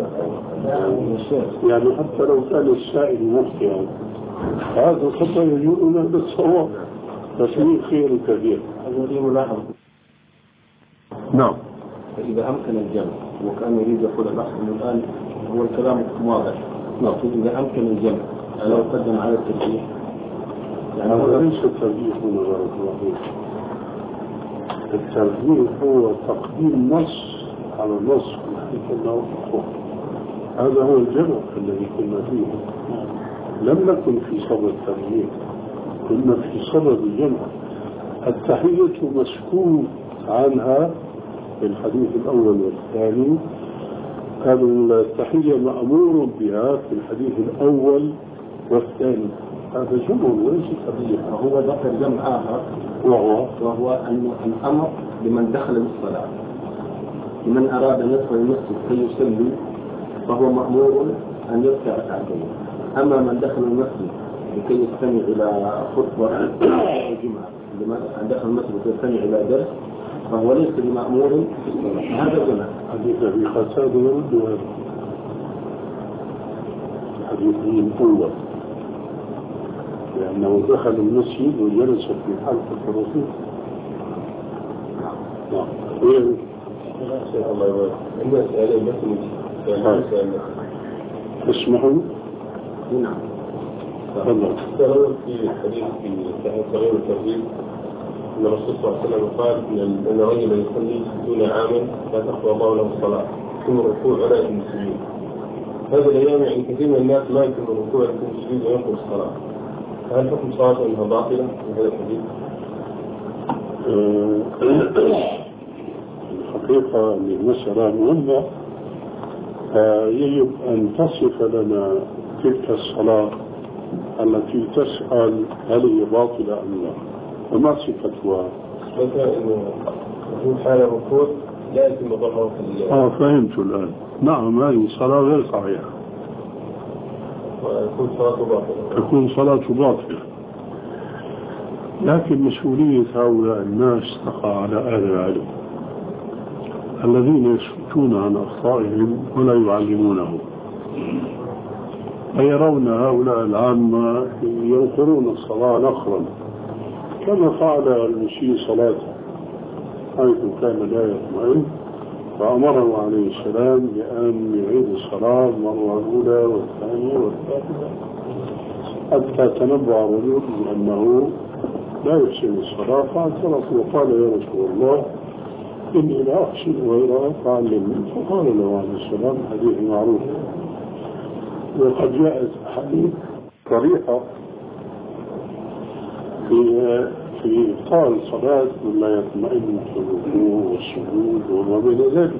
يعني حتى لو كان السائل مخطئا هذا خطأ يجوز له بالصواب، ففيه خير كثير. هذا لي ملاحظة. نعم. فإذا أمكن الجمع وكان يريد يقول الأخ من الآن هو الكلام واضح. نعم. إذا أمكن الجمع لو قدم على الترجيح، يعني هذا ليس الترجيح من بارك الله فيك. الترجيح هو تقديم نص على النص بحيث أنه أقوى. هذا هو الجمع الذي كنا فيه. لم نكن في صدد الترجيح، كنا في صدد الجمع. التحية مسكوت عنها في الحديث الأول والثاني، التحية مأمور بها في الحديث الأول والثاني. هذا جمع وليس ترجيح. وهو ذكر جمع آخر وهو أن الأمر لمن دخل للصلاة، لمن أراد أن يدخل المسجد كي يصلي فهو مأمور أن يركع ركعتين. أما من دخل المسجد لكي يستمع إلى خطبة الجمعة، من دخل المسجد لكي يستمع إلى درس فهو ليس بمأمور في الصلاة، هذا جمع. حديث أبي قتادة يرد هذا حديث من الأول، لأنه دخل المسجد وجلس في حلقة الرسول. نعم. الله يبارك. عندنا سؤالين بس اسمحوا. نعم. تفضل. ترى في حديث في صحيح الترغيب أن الرسول صلى الله عليه وسلم قال أن رجلا يصلي 60 عاما لا تقوى الله له الصلاة ثم الركوع ولا يتم السجود. هذه الأيام يعني كثير من الناس ما يتم الركوع ويتم السجود وينقض الصلاة. هل حكم صلاته أنها باطلة في هذا الحديث؟ الحقيقة المسألة مهمة، يجب أن تصف لنا تلك الصلاة التي تسأل هل هي باطلة أم لا، وما صفتها؟ مثلا أنه في حال الركوع لا يتم ظهره في فهمت الآن. نعم، هذه صلاة غير صحيحة، تكون صلاة باطلة. لكن مسؤولية هؤلاء الناس تقع على أهل العلم الذين يسكتون عن أخطائهم ولا يعلمونه، ويرون هؤلاء العامة ينقرون الصلاة نقرا كما فعل المسيء صلاته، حيث كان لا يطمئن فأمره عليه السلام بأن يعيد الصلاة مرة أولى والثانية والثالثة حتى تنبأ الرجل بأنه لا يحسن الصلاة، فاعترف وقال يا رسول الله إني لا أحسن غيرها فعلمني. فقال له عليه السلام حديث معروف. وقد جاءت حديث صريحة في إبطال الصلاة من لا يطمئن في الركوع والسجود وما بين ذلك،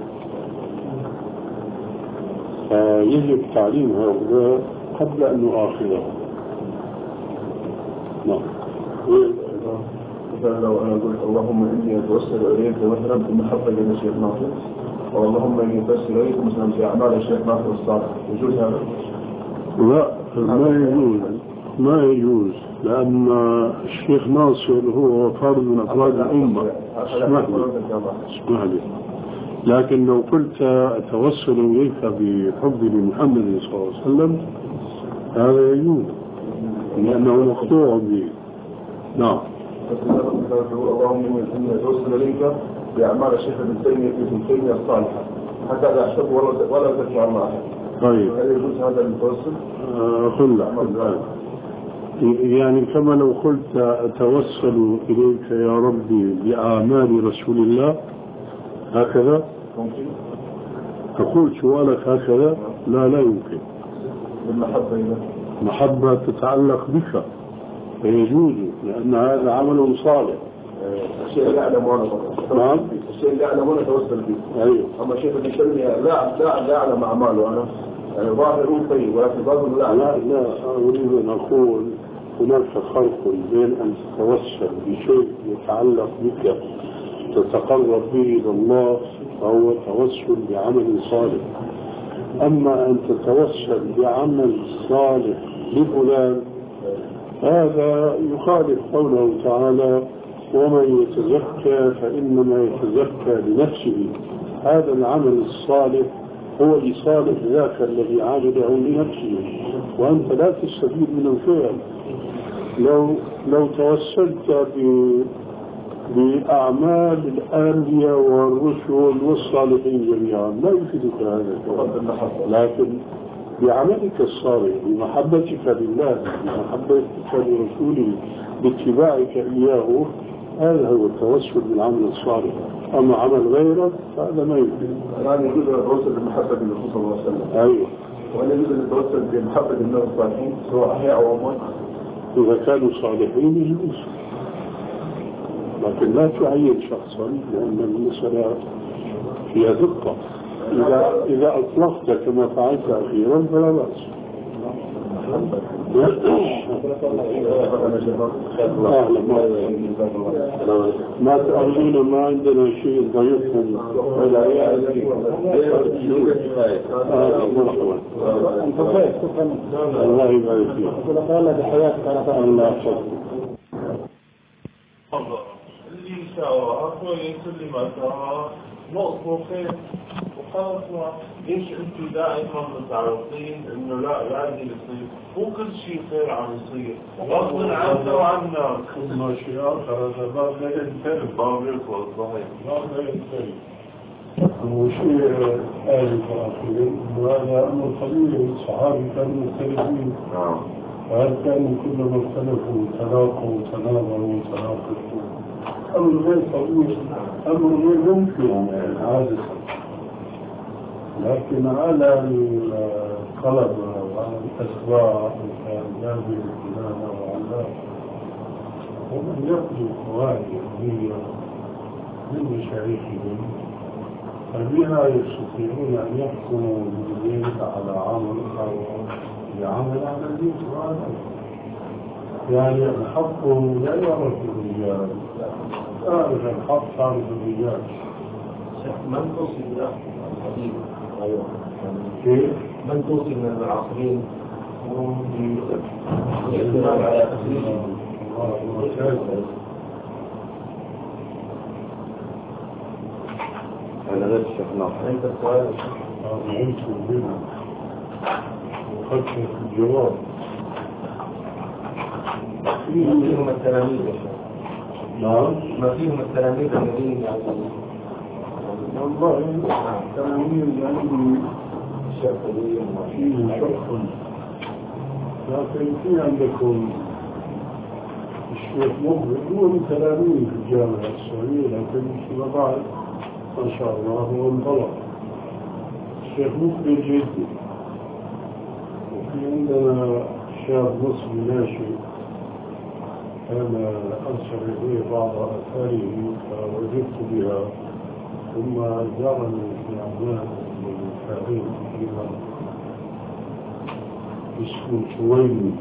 فيجب تعليم هؤلاء قبل أن نؤاخذهم. نعم. لو أنا أقول اللهم إني أتوسل إليك مثلا بمحبة للشيخ ناصر، أو اللهم إني أتوسل إليك مثلا في أعمال الشيخ ناصر الصالح، يجوز هذا؟ لا، ما يجوز، لأن الشيخ ناصر هو فرد من أفراد الأمة. اسمح لي. لكن لو قلت أتوسل إليك بحب لمحمد صلى الله عليه وسلم هذا يجوز، لأنه مقطوع به. نعم. اللهم إني أتوسل إليك بأعمال الشيخ ابن تيمية الصالحة حتى لا أحسب ولا أزكي على الله. طيب. هل يجوز هذا التوسل؟ قل يعني كما لو قلت أتوسل إليك يا ربي بأعمال رسول الله هكذا ممكن تقول سؤالك هكذا؟ لا يمكن. بالمحبة إذا محبة تتعلق بك فيجوز، لأن هذا عمل صالح. الشيء اللي أعلم وأنا نعم. الشيء اللي أعلم وأنا توسل به. أيوه. أما الشيء اللي يسمي لا أعلم أعماله أنا، يعني ظاهر طيب ولكن ظاهر لا أريد أن أقول هناك فرق بين أن تتوسل بشيء يتعلق بك تتقرب به إلى الله فهو توسل بعمل صالح، أما أن تتوسل بعمل صالح لفلان هذا يخالف قوله تعالى ومن يتزكى فإنما يتزكى لنفسه. هذا العمل الصالح هو لصالح ذاك الذي عمله لنفسه، وأنت لا تستفيد من الفعل. لو توسلت بأعمال الأنبياء والرسل والصالحين جميعا لا يفيدك هذا، لكن بعملك الصالح بمحبتك لله بمحبتك لرسوله باتباعك إياه، هذا هو التوسل بالعمل الصالح. أما عمل غيرك فهذا ما يمكن. الآن يجوز التوسل بمحبة الرسول صلى الله عليه وسلم. أيوه. ولا يجوز التوسل بمحبة الناس الصالحين سواء أحياء أو أموات؟ إذا كانوا صالحين يجوز، لكن لا تعين شخصا لأن المسألة فيها دقة. إذا أطلقت كما فعلت أخيرا فلا بأس. ما تأخذون ما عندنا شيء ضيفهم ولا يعني الله يبارك فيك الله بحياتك الله يحفظك اللي سوا أقول كل ما سوا نقطة خير وخلاص. ليش أنتوا دائما متعرضين إنه لا لازم يصير؟ مو كل شيء خير عم يصير غصب عنا وعنا. ما شيء آخر هذا باب لا ينتهي. باب يخلص صحيح. باب لا ينتهي. وشيء آلف آخرين وهذا أمر طبيعي. الصحابة كانوا مختلفين. وهل كانوا كلما اختلفوا تلاقوا وتناظروا وتناقشوا؟ أمر غير طبيعي، أمر غير ممكن يعني عادة. لكن على الطلبة وعلى الأسواق والآداب والإمامة وعلى ومن يقضي قواعد علمية من مشايخهم فبها يستطيعون أن يحكموا بالليل على عمل أو يعمل على البيت وعلى يعني الحق لا يعرف الرجال، تعرف الحق تعرف الرجال. من توصي له الحديث غيره كيف؟ من توصي من العصرين بالاعتماد على تخريجه. هذا غير الشيخ ناصر. أنت السؤال عمت بنا وخدت الجواب. ما فيهم التلاميذ يا شيخ؟ نعم. ما فيهم التلاميذ الذين يعني والله التلاميذ عندي شافعية فيهم شرح، لكن في عندكم الشيخ مقبل هو من تلاميذ الجامعة السعودية، لكن فيما بعد ما شاء الله هو انطلق. الشيخ مقبل جدي. وفي عندنا شاب مصري ناشئ كان أرسل إليه بعض آثاره فوجدت بها، ثم زارني في عمان من شهرين فيها اسمه شويني.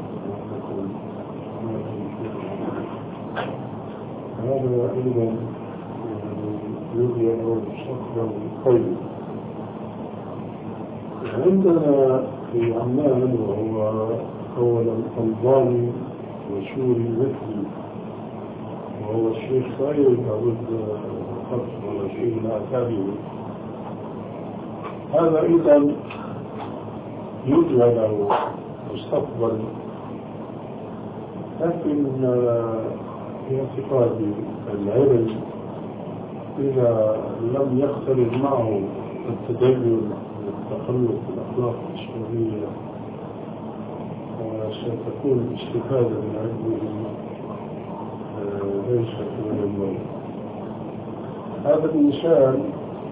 هذا أيضا يبدأ مستقبل طيب. عندنا في عمان وهو أولا ألباني وسوري مثلي وهو الشيخ سعيد عبد الخطر والشيخ العتابي. هذا أيضا يوجد له مستقبل، لكن في اعتقادي العلم إذا لم يختلط معه التدين والتخلق بالأخلاق الإسلامية ستكون الاستفادة من علمه ليست من الموت. هذا الإنسان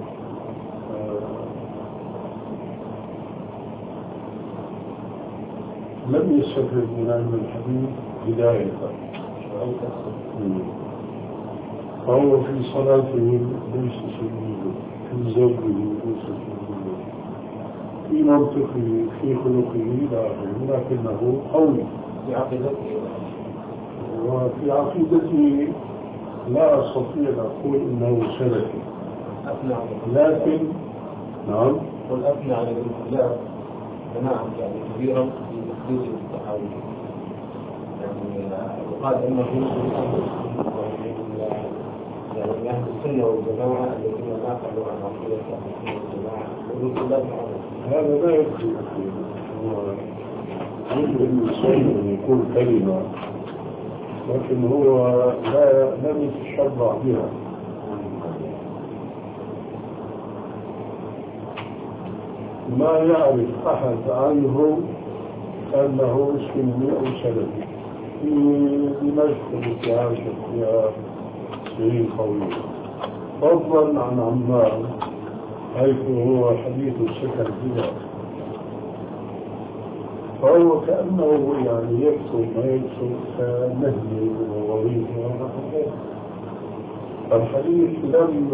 لم يستفد من علم الحديث بداية، فهو في صلاته ليس سيده، في زوجه ليس سيده، في منطقه في خلقه إلى آخره، لكنه قوي في عقيدته. وفي عقيدته لا أستطيع أن أقول إنه سلفي، لكن نعم قل أثنى على الانقلاب مناعة يعني كبيرة في تخريج التحاول، يعني يقال أنه يعني أهل السنة والجماعة الذين ناقلوا عن عقيدة أهل السنة والجماعة والانقلاب هذا لا يكفي. يمكن الإنسان أن يكون كلمة لكن هو لم يتشبع بها. ما يعرف أحد عنه أنه سني أو سلفي. في دمشق التي عاشت فيها سنين طويلة، فضلا عن عمان حيث هو حديث السكن بها، فهو كأنه يعني يكتب ما يكتب كنهي ووظيفة ونحو ذلك. الحديث لم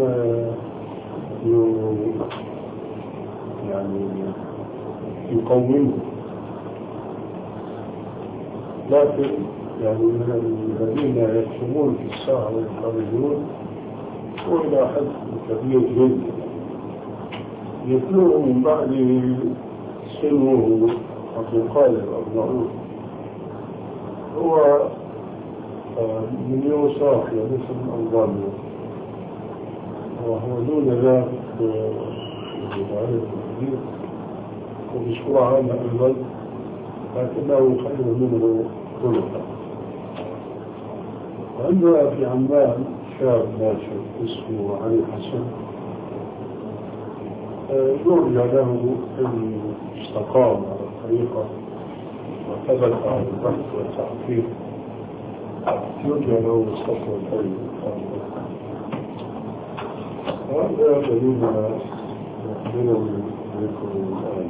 يعني يقومه، لكن يعني من الذين يكتمون في الساعة ويخرجون وإلى حد كبير جدا يتلوه من بعد سنه وتقال الأربعون. هو من يوصاف مثل الألبانيا، وهو دون ذلك بمعرفة الحديث وبسرعة أيضا، لكنه خير منه خلقا. وعندنا في عمان شاب ناشئ اسمه علي حسن، يرجى له أن استقام على الطريقة وثبت على البحث والتحقيق، يرجى له مستقبل طيب. وهذا دليل يخبرني بكم الآن.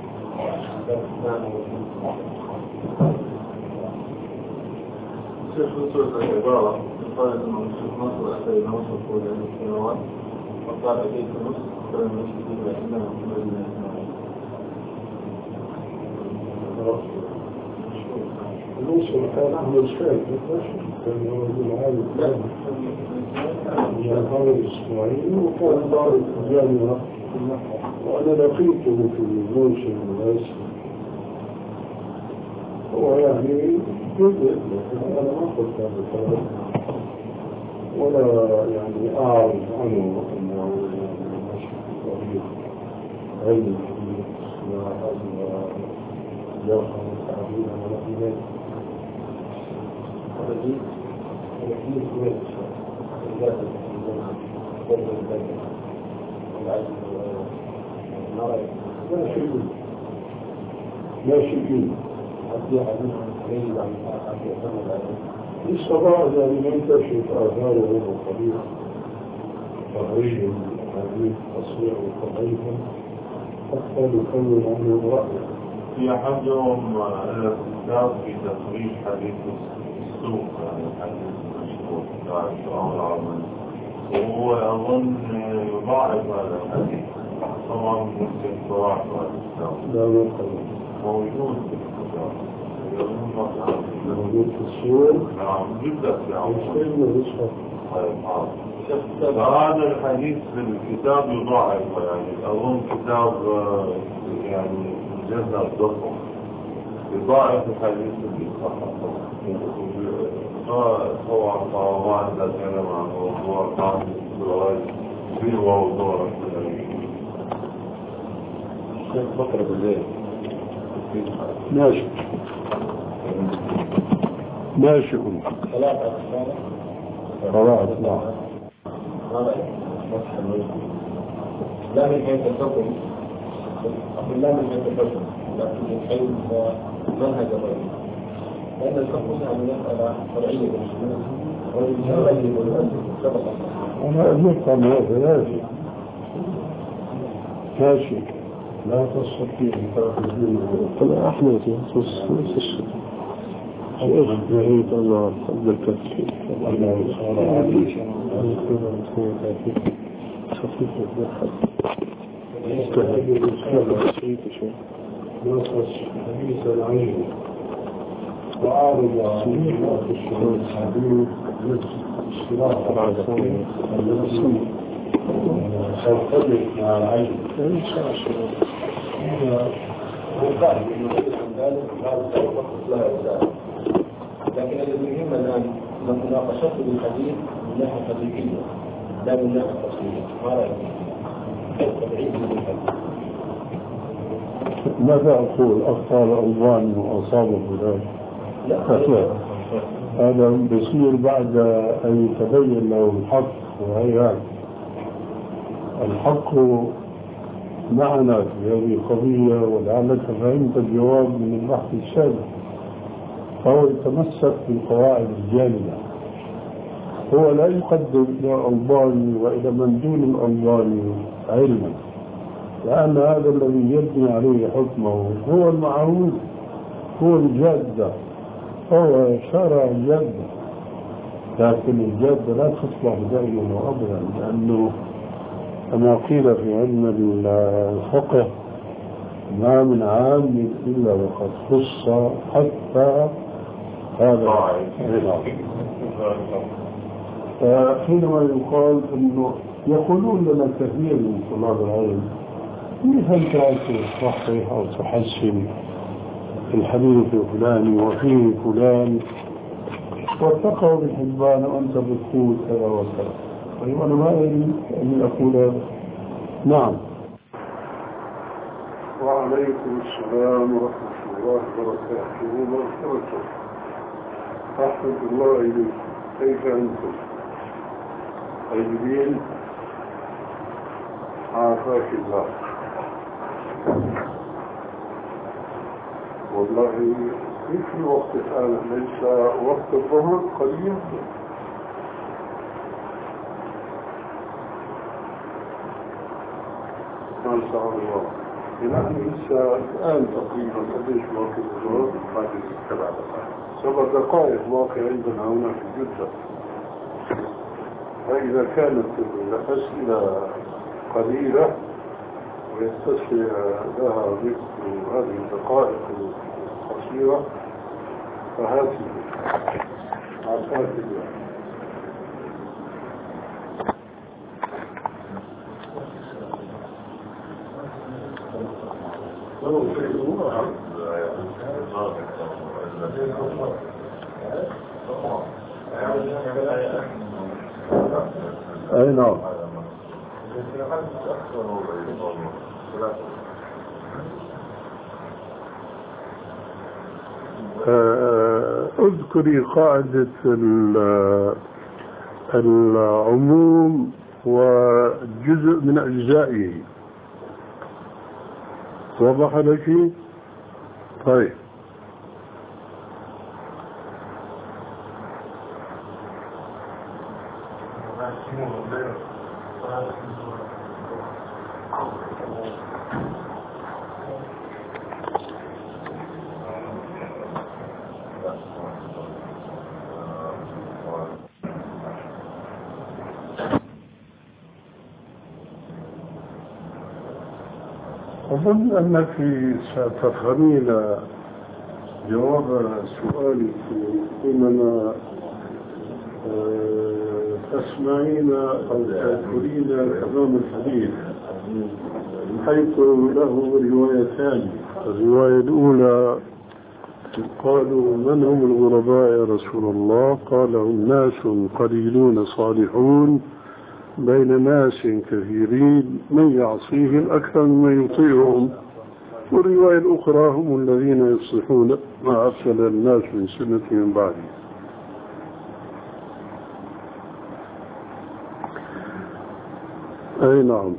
شيخ نصر العبارة قال أنه الشيخ نصر أتى إلى مصر طول السنوات وقال أتيت مصر فلم يشهد إلا إنه محمد بن إسماعيل. الأوصل كان أحمد شايف كان هو العالم يعني محمد إسماعيل، وكان دار الجامعة وأنا لقيته في الموسم الرئيسي. هو يعني جزء، أنا ما قلت هذا الكلام ولا يعني أعرف عنه أنه ماشي في طريق علم الحديث وهذا يرحم التعبير ولا في ذلك. الحديث وين ذات ماشي للصباح الذي ينتشف آثاره وطريقه تغريب الحديث تصوير وتضعيفا حتى يكون عنه رأيه. في أحدهم ألف كتاب في تخريج حديث السوق، يعني الحديث المشهور بتاع الشعار العربي، وهو أظن يضاعف هذا الحديث. طبعا ممكن تضاعف هذا الكتاب. لا يقبل. موجود في الكتاب. موجود في السوق. نعم جدا في عمر. طيب هذا الحديث في الكتاب يضاعف، يعني أظن كتاب يعني مجلد ضخم يضاعف الحديث اللي صححه. طبعا طبعا لا كلام عنه هو قام بالزواج في موضوع شيخ بكر بالليل ماشي ماشي صلاة لا لا من حيث الحكم، أقول لا من حيث الحكم، لكن من حيث منهج الرجل، لأن الحكم يعني مسألة فرعية أنا أذكر ما ثلاثة ماشي لا تستطيع أن تأخذ أنا أحمد نص الشيء شيخ بعيد الله عبد الكافي الله صار عليك خفيف الضحك هذه الرسالة نصص حديث العين وعارض في الحديث الصراط على الذي سيرتبط مع العين هذا وقال عن ذلك هذا سيطلق لها رسالة، لكن الذي يهم الآن مناقشته بالحديث من ناحية حديثية لا من ناحية تصويرية. ما رأيك؟ تبعيد بالحديث. ماذا أقول؟ أخطأ الألباني وأصابه ذلك؟ لا هذا بيصير بعد أن يتبين له الحق، وهي الحق معنا في هذه القضية، ولعلك فهمت الجواب من البحث السابق. فهو يتمسك بالقواعد الجامدة، هو لا يقدم إلى الألباني وإلى من دون الألباني علما، لأن هذا الذي يبني عليه حكمه هو المعروف، هو الجادة، هو شرع الجادة. لكن الجادة لا تصلح دائما وأبدا، لأنه كما قيل في علم الفقه ما من عام إلا وقد خص حتى هذا حينما يقال انه يقولون لنا كثير من طلاب العلم كيف انت تصحح او تحسن الحديث الفلاني وفيه فلان واتقوا بالحبان وانت بتقول كذا وكذا. طيب انا ما اريد ان اقول هذا. نعم. وعليكم السلام ورحمه الله وبركاته. أحمد الله إليك. كيف أنتم؟ طيبين؟ عافاك الله. والله في الوقت الآن ليس وقت الظهر قليل. ما شاء الله. يعني لسه الآن تقريبا قديش وقت الظهر؟ بعد 7 دقائق واقع عندنا هنا في جدة. فإذا كانت الأسئلة قليلة ويستسهل لها ذكر هذه الدقائق القصيرة فهذه عافاك الله. أي نعم. اذكري قاعدة العموم وجزء من أجزائه. وضح لك؟ طيب. أظن أنك ستفهمين جواب سؤالك حينما تسمعين أو تذكرين كلام الحديث حيث له روايتان. الرواية الأولى قالوا من هم الغرباء يا رسول الله؟ قال هم ناس قليلون صالحون بين ناس كثيرين من يعصيهم أكثر ممن يطيعهم. والرواية الأخرى هم الذين يصلحون ما أفسد الناس من سنة من بعده. أي نعم.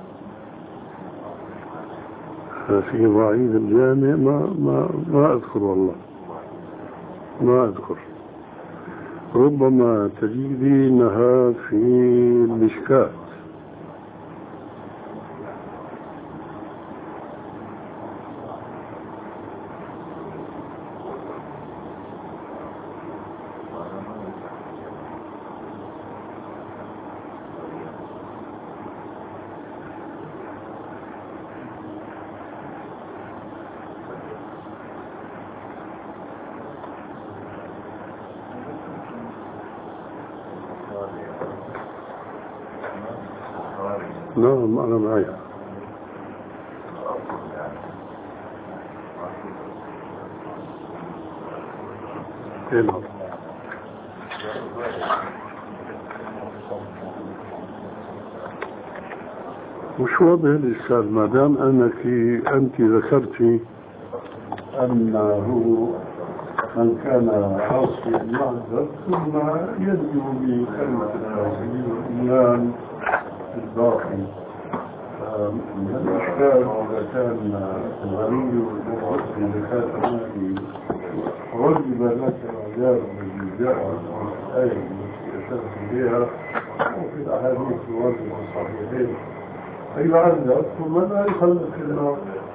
في ضعيف الجامع ما أذكر والله، ما أذكر. ربما تجدينها في المشكات. نعم أنا معي. نعم. مش واضح الإشكال ما دام أنت ذكرتي أنه من كان عاصيا معذب ثم يدعو بكلمة التوحيد والإيمان الباقي. من الإشكال إذا كان الغني والمعصي إذا كان هناك رجب لك العذاب الذي جاء في الآية التي أشرت بها وفي الأحاديث الواردة الصحيحين فيعذب ثم لا يخلد في النار.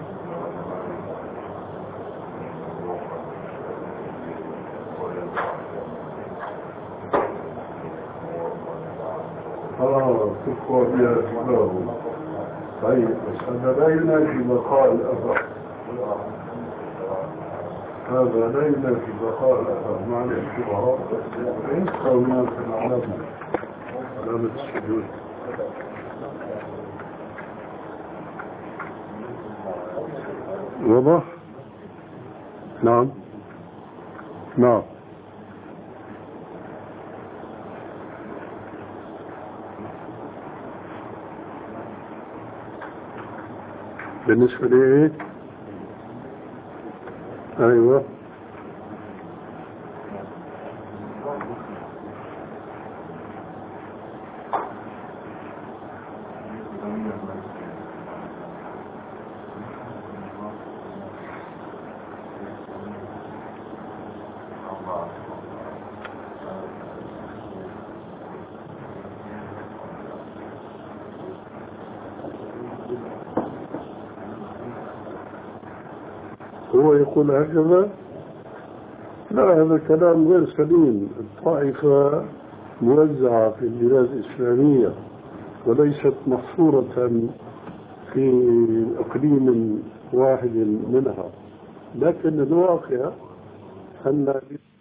تقوى بها سباه. طيب بس هذا لا ينافي مقال أبا هذا لا ينافي بقاء الأثر مع الاعتبارات ويستوي في العلامة علامة السجود. واضح؟ نعم نعم. بالنسبة لي أيوة هو يقول هكذا. لا، هذا كلام غير سليم. الطائفة موزعة في البلاد الإسلامية وليست محصورة في إقليم واحد منها، لكن الواقع أن